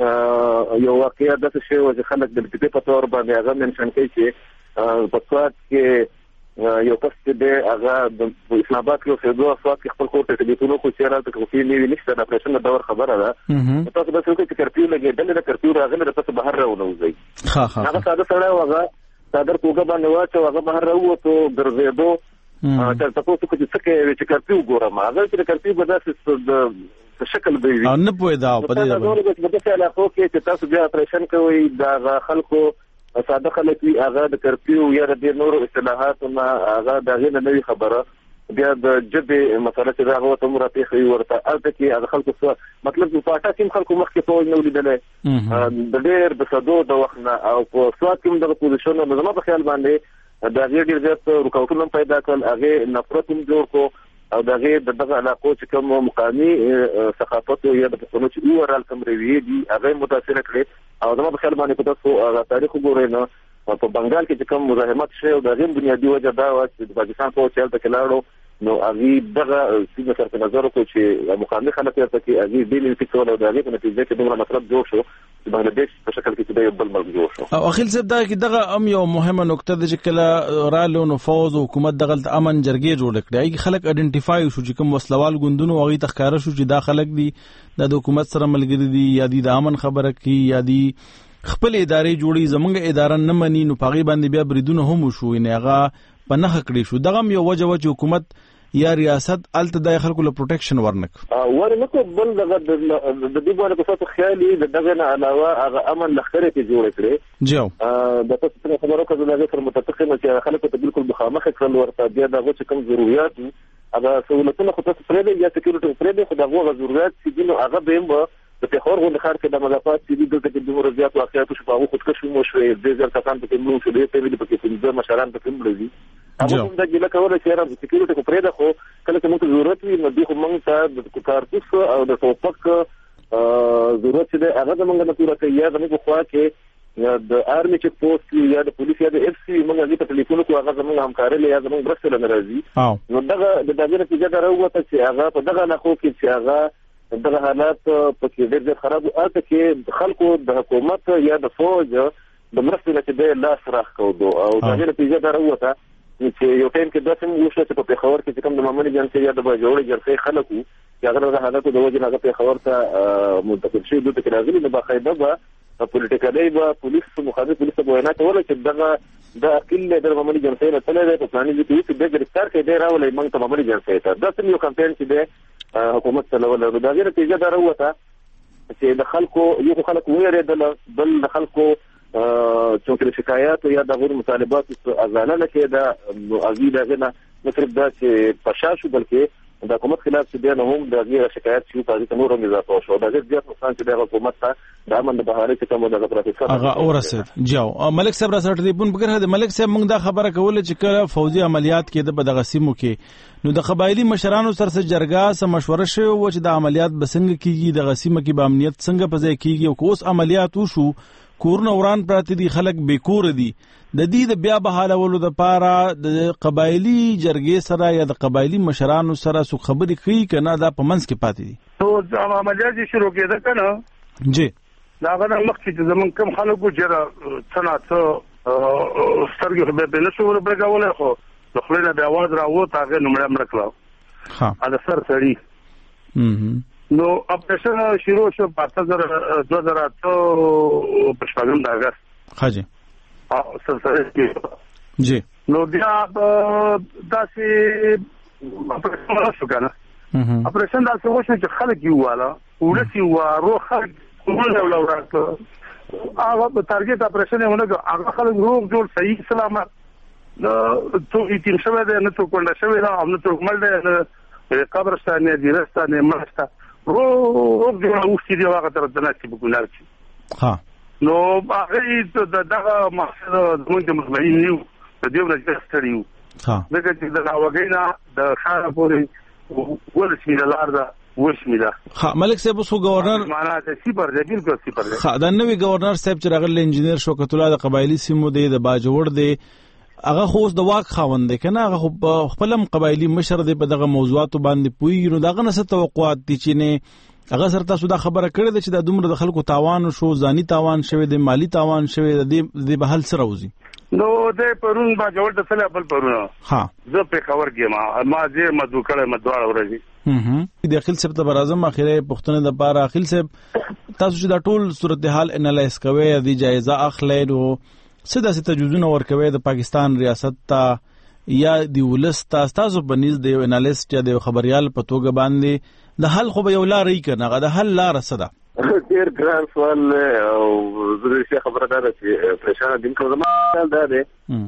Speaker 21: یو واقعیا د څه شی او چې خلک د دې په تور باندې هغه منشن کوي چې په سواد کې یو کس چې هغه د اسلام آباد کې اوسېدو سواد کې خپل کور ته ټلیفون وکړ چې راته کوفي نیوي نشته د اپریشن د دور خبره ده تاسو به څه کوئ چې کرفیو لګېدل د کرفیو راغله د تاسو بهر راوځي هغه ساده سره هغه صدر کوګه باندې واچو هغه بهر راووتو ګرځېدو چې تاسو څه کوي چې کرفیو ګورم هغه چې کرفیو به داسې په شکل دی
Speaker 13: نه پوي دا په دې
Speaker 21: ډول د دې علاقو کې چې تاسو بیا اپریشن کوي دا خلکو ساده خلک وي هغه د کرفیو یا د نورو اصطلاحاتو نه هغه د غیر نوې خبره بیا د جبه مسله چې هغه ته مراتب خي ورته البته کې هغه خلکو مطلب په پاټا کې خلکو مخکې په نو لیدل د ډېر د صدو د وخت نه او په سواد کې دغه پوزیشن نو زما په خیال باندې دا ډېر زیات رکاوټونه پیدا کړل هغه نفرت هم جوړ کو او دغه دغه علاقو چې کوم مقامي ثقافت یا د پښتنو چې اورال کوم رویه دي هغه متاثر کړي او زما په خیال باندې په تاسو تاریخ وګورئ نو په بنگال کې چې کوم مزاحمت شوی او د غیم بنیادی وجه دا و چې د پاکستان په چل ته کلاړو نو هغه دغه سیده سره نظر کو چې مقامي خلک ورته کې هغه بیل فکر او دغه په نتیجه کې دومره مطلب جوړ شو چې بنگلاديش په شکل کې د یو بل ملک جوړ شو.
Speaker 13: او اخیل صاحب دا کې دغه ام یو مهمه نقطه ده چې کله رالو نفوذ او حکومت دغه امن جرګې جوړ کړي هغه خلک ایډنټیفای شو چې کوم وسلوال ګوندونو هغه تخکاره شو چې دا خلک دي د حکومت سره ملګری دي یا د امن خبره کوي یا د خپل ادارې جوړي زمونږ اداره نه مني نو پاغي باندې بیا بریدونه هم شو نه هغه په نخ کړی شو دغه یو وجه حکومت یا ریاست الته د خلکو له پروټیکشن ورنک
Speaker 21: ورنکو بل دغه د دې باندې په تاسو خیالي دغه نه علاوه هغه امن لخرې ته جوړ کړي
Speaker 13: جو
Speaker 21: د تاسو خبرو کړو دغه سره متفقین چې خلکو ته بالکل مخامخ کړل ورته بیا دغه چې کوم ضرورت هغه سہولتونه خو تاسو پرې دی یا سکیورټي پرې دی خو دغه ضرورت چې دینو هغه به په پیښور غونډه ښار کې د مضافات چې دلته کې دومره زیات واقعیت شو په هغه خودکشي مو شوې د ځل کسان په کوم څه دی په دې په کې د مشران په کوم لري هغه هم د ګله کوله چې را د سکیورټي کو پرې ده خو کله چې موږ ضرورت وي نو دوی موږ ته د کارتوس او د ټوپک ضرورت دی هغه موږ نه پوره کوي یا زموږ خوا کې د آرمي چک پوسټ یا د پولیس یا د اف سی موږ په ټلیفون کې هغه زموږ همکاري یا زموږ برسل ناراضي نو دغه د دغه نتیجه دروته چې هغه په دغه نه خو کې چې هغه دغه حالات په کې ډېر خراب او چې خلکو د حکومت یا د فوج د مرستې نتیجه لاس راخوندو او دغه نتیجه دروته چې یو ټیم کې داسې موږ شو چې په پیښور کې کوم د مامني جنسي یا د باجوړي جنسي خلکو چې هغه د حالاتو د وجه نه په پیښور ته منتقل شي دوی ته راغلي نه باقاعده به پولیټیکالي به پولیس مخالف پولیس په وینا کوله چې دغه د اقل د مامني جنسي نه تللی په پلاني دي چې د گرفتار کې دی راولي موږ ته مامني جنسي ته دا سم یو کمپاین چې دی حکومت چلول نو دا غیر نتیجه دروته چې د خلکو یو خلکو ویریدل بل د خلکو چې شکایات یا د غیر مطالبات ازاله نه کې دا ازیده غنه مطلب دا چې پشاشو بلکې د حکومت خلاف چې دی نه هم د غیر شکایت شو په دې نور هم اضافه شو دا ډېر زیات نقصان چې د حکومت ته د امن د بهاري چې کومه د پروفیسور
Speaker 13: هغه اورسید جاو ملک صاحب را سره ټلیفون بګره د ملک صاحب موږ دا خبره کوله چې کله فوجي عملیات کې د بدغسیمو کې نو د قبایلی مشرانو سره جرګه سم مشوره شوه و چې د عملیات بسنګ کیږي د غسیمه کې به امنیت څنګه پځای کیږي او کوس عملیات وشو کورن اوران پراته دي خلک بیکور دي د دې د بیا بحالولو د پاره د قبایلی جرګې سره یا د قبایلی مشرانو سره سو خبرې کوي کنه دا په منځ کې پاتې دي
Speaker 7: نو عملیات شروع کېده کنه
Speaker 13: جی
Speaker 7: دا غواړم مخکې زمون کم خلکو جره څنګه سترګې به نه شو وربګولې خو د خلینو د आवाज راووت هغه نمړه مرکړه ها دا سر سړی نو اپریشن شروع شو په 2008 په شپږم د اگست
Speaker 13: حاجی
Speaker 7: او سره کې
Speaker 13: جی
Speaker 7: نو بیا داسې اپریشن شو کنه اپریشن داسې وشو چې خلک یو والا ولسی و روح ټول ولورات هغه په ټارګټ اپریشن ونه هغه خلک روغ جوړ صحیح سلامت تو یتیم شوه ده نه تو کونډه شوه ده او نه تو مل ده قبرستان نه دیرستان نه مرسته روغ جوړ اوسې دی هغه تر دنه چې بګولار شي
Speaker 13: ها
Speaker 7: نو هغه دغه مقصد موږ مطمئن یو د دې ورځې ستړیو
Speaker 13: ها
Speaker 7: دغه چې د هواګینا د خار پورې ورسې د لار ده وشمیده
Speaker 13: ها ملک صاحب اوس گورنر
Speaker 7: معنا ته صفر دی بالکل صفر دی
Speaker 13: ها د نوې گورنر صاحب چې راغلی انجنیر شوکت الله د قبایلی سیمو دی د باجوړ دی هغه خو د واک خاوند دی کنه هغه خپلم قبایلی مشر دی په دغه موضوعات باندې پوي نو دغه نس توقعات دي چې نه هغه سره تاسو دا خبره کړې ده چې د دومره د خلکو تاوان شو ځاني تاوان شوی دی مالی تاوان شوی دی د بهل سره وزي
Speaker 7: نو د پرون باجوړ د سره بل پرون
Speaker 13: ها
Speaker 7: زه په خبر کې ما دې مدو کړه مدواړه ورځي
Speaker 13: د خپل سب ته برازم اخیره پښتنه د پاره خپل سب تاسو چې دا ټول صورتحال انالایز کوي د جایزه اخلي نو سده تجویزونه ورکوي د پاکستان ریاست ته یا د ولست تاسو بنیز د انالیست یا د خبريال په توګه باندې د حل خو به یو لارې کنه د حل لار صدا
Speaker 21: ډیر ګران سوال او زه چې خبره ده چې پریشان دي کوم زموږ دا ده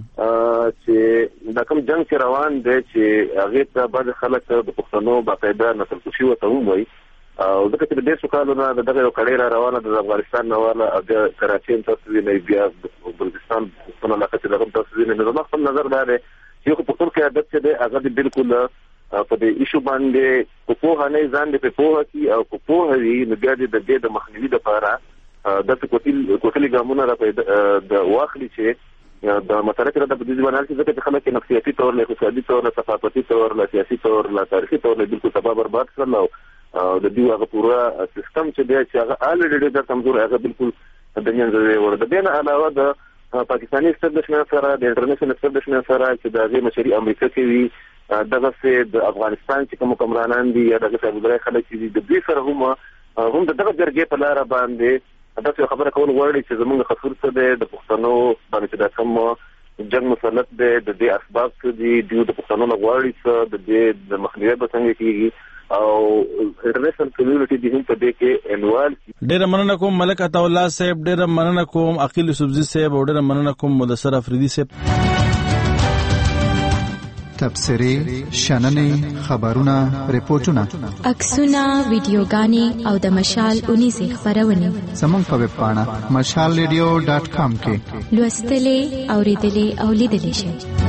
Speaker 21: چې د کوم جنگ چې روان دي چې هغه ته بعض خلک د پښتنو باقاعده نسل کشي وته وایي او دغه چې د سوکالونه دغه یو کډیر روانه د افغانستان نواله د کراچي تاسو نه بیا د بلوچستان په علاقه کې دغه تاسو نه زما خپل نظر دا دی چې په ټول کې عادت څه دی هغه بالکل په دې ایشو باندې په هغه نه ځان دې په هغه کې او په هغه یې نګادي د مخنیوي لپاره د کوټلي ګامونه را د واخلي چې د مسله کې د بدیز باندې چې ځکه خلک نفسیاتي تور له اقتصادي تور له ثقافتي تور له سیاسي تور له تاریخي تور له بالکل تباہ برباد کړل او د دې هغه پورا سیستم چې دی چې هغه الریډي د کمزور هغه بالکل د نن ورته دین علاوه د پاکستاني استابلیشمنت سره د انټرنیشنل استابلیشمنت سره چې د غیر مشري امریکا کې وي دغه چې د افغانستان چې کوم حکمرانان دي یا دغه ابوظبي خلک دي د دې سره هم دغه جرګې په لار باندې دا خبره کول غواړي چې زموږ خطر څه دی د پښتنو باندې د کوم جنگ مسلط دی د دې اسباب څه دي د پښتنو غواړي څه د دې د مخنیوي به څنګه کیږي او انټرنیشنل کمیونټي د هم په دې کې انوال
Speaker 13: ډېر مننه کوم ملک عطا الله صاحب ډېر مننه کوم عقیل سبزی صاحب ډېر مننه کوم مدثر افریدي صاحب
Speaker 4: تبصرې، شننې، خبرونه، ریپورتونه،
Speaker 22: عکسونه، ویډیوګانې او د مشال 19 خبرونه
Speaker 4: زموږ په ویب پاڼه mashalradio.com کې
Speaker 22: لوستلې، اوریدلې او لیدلې شئ.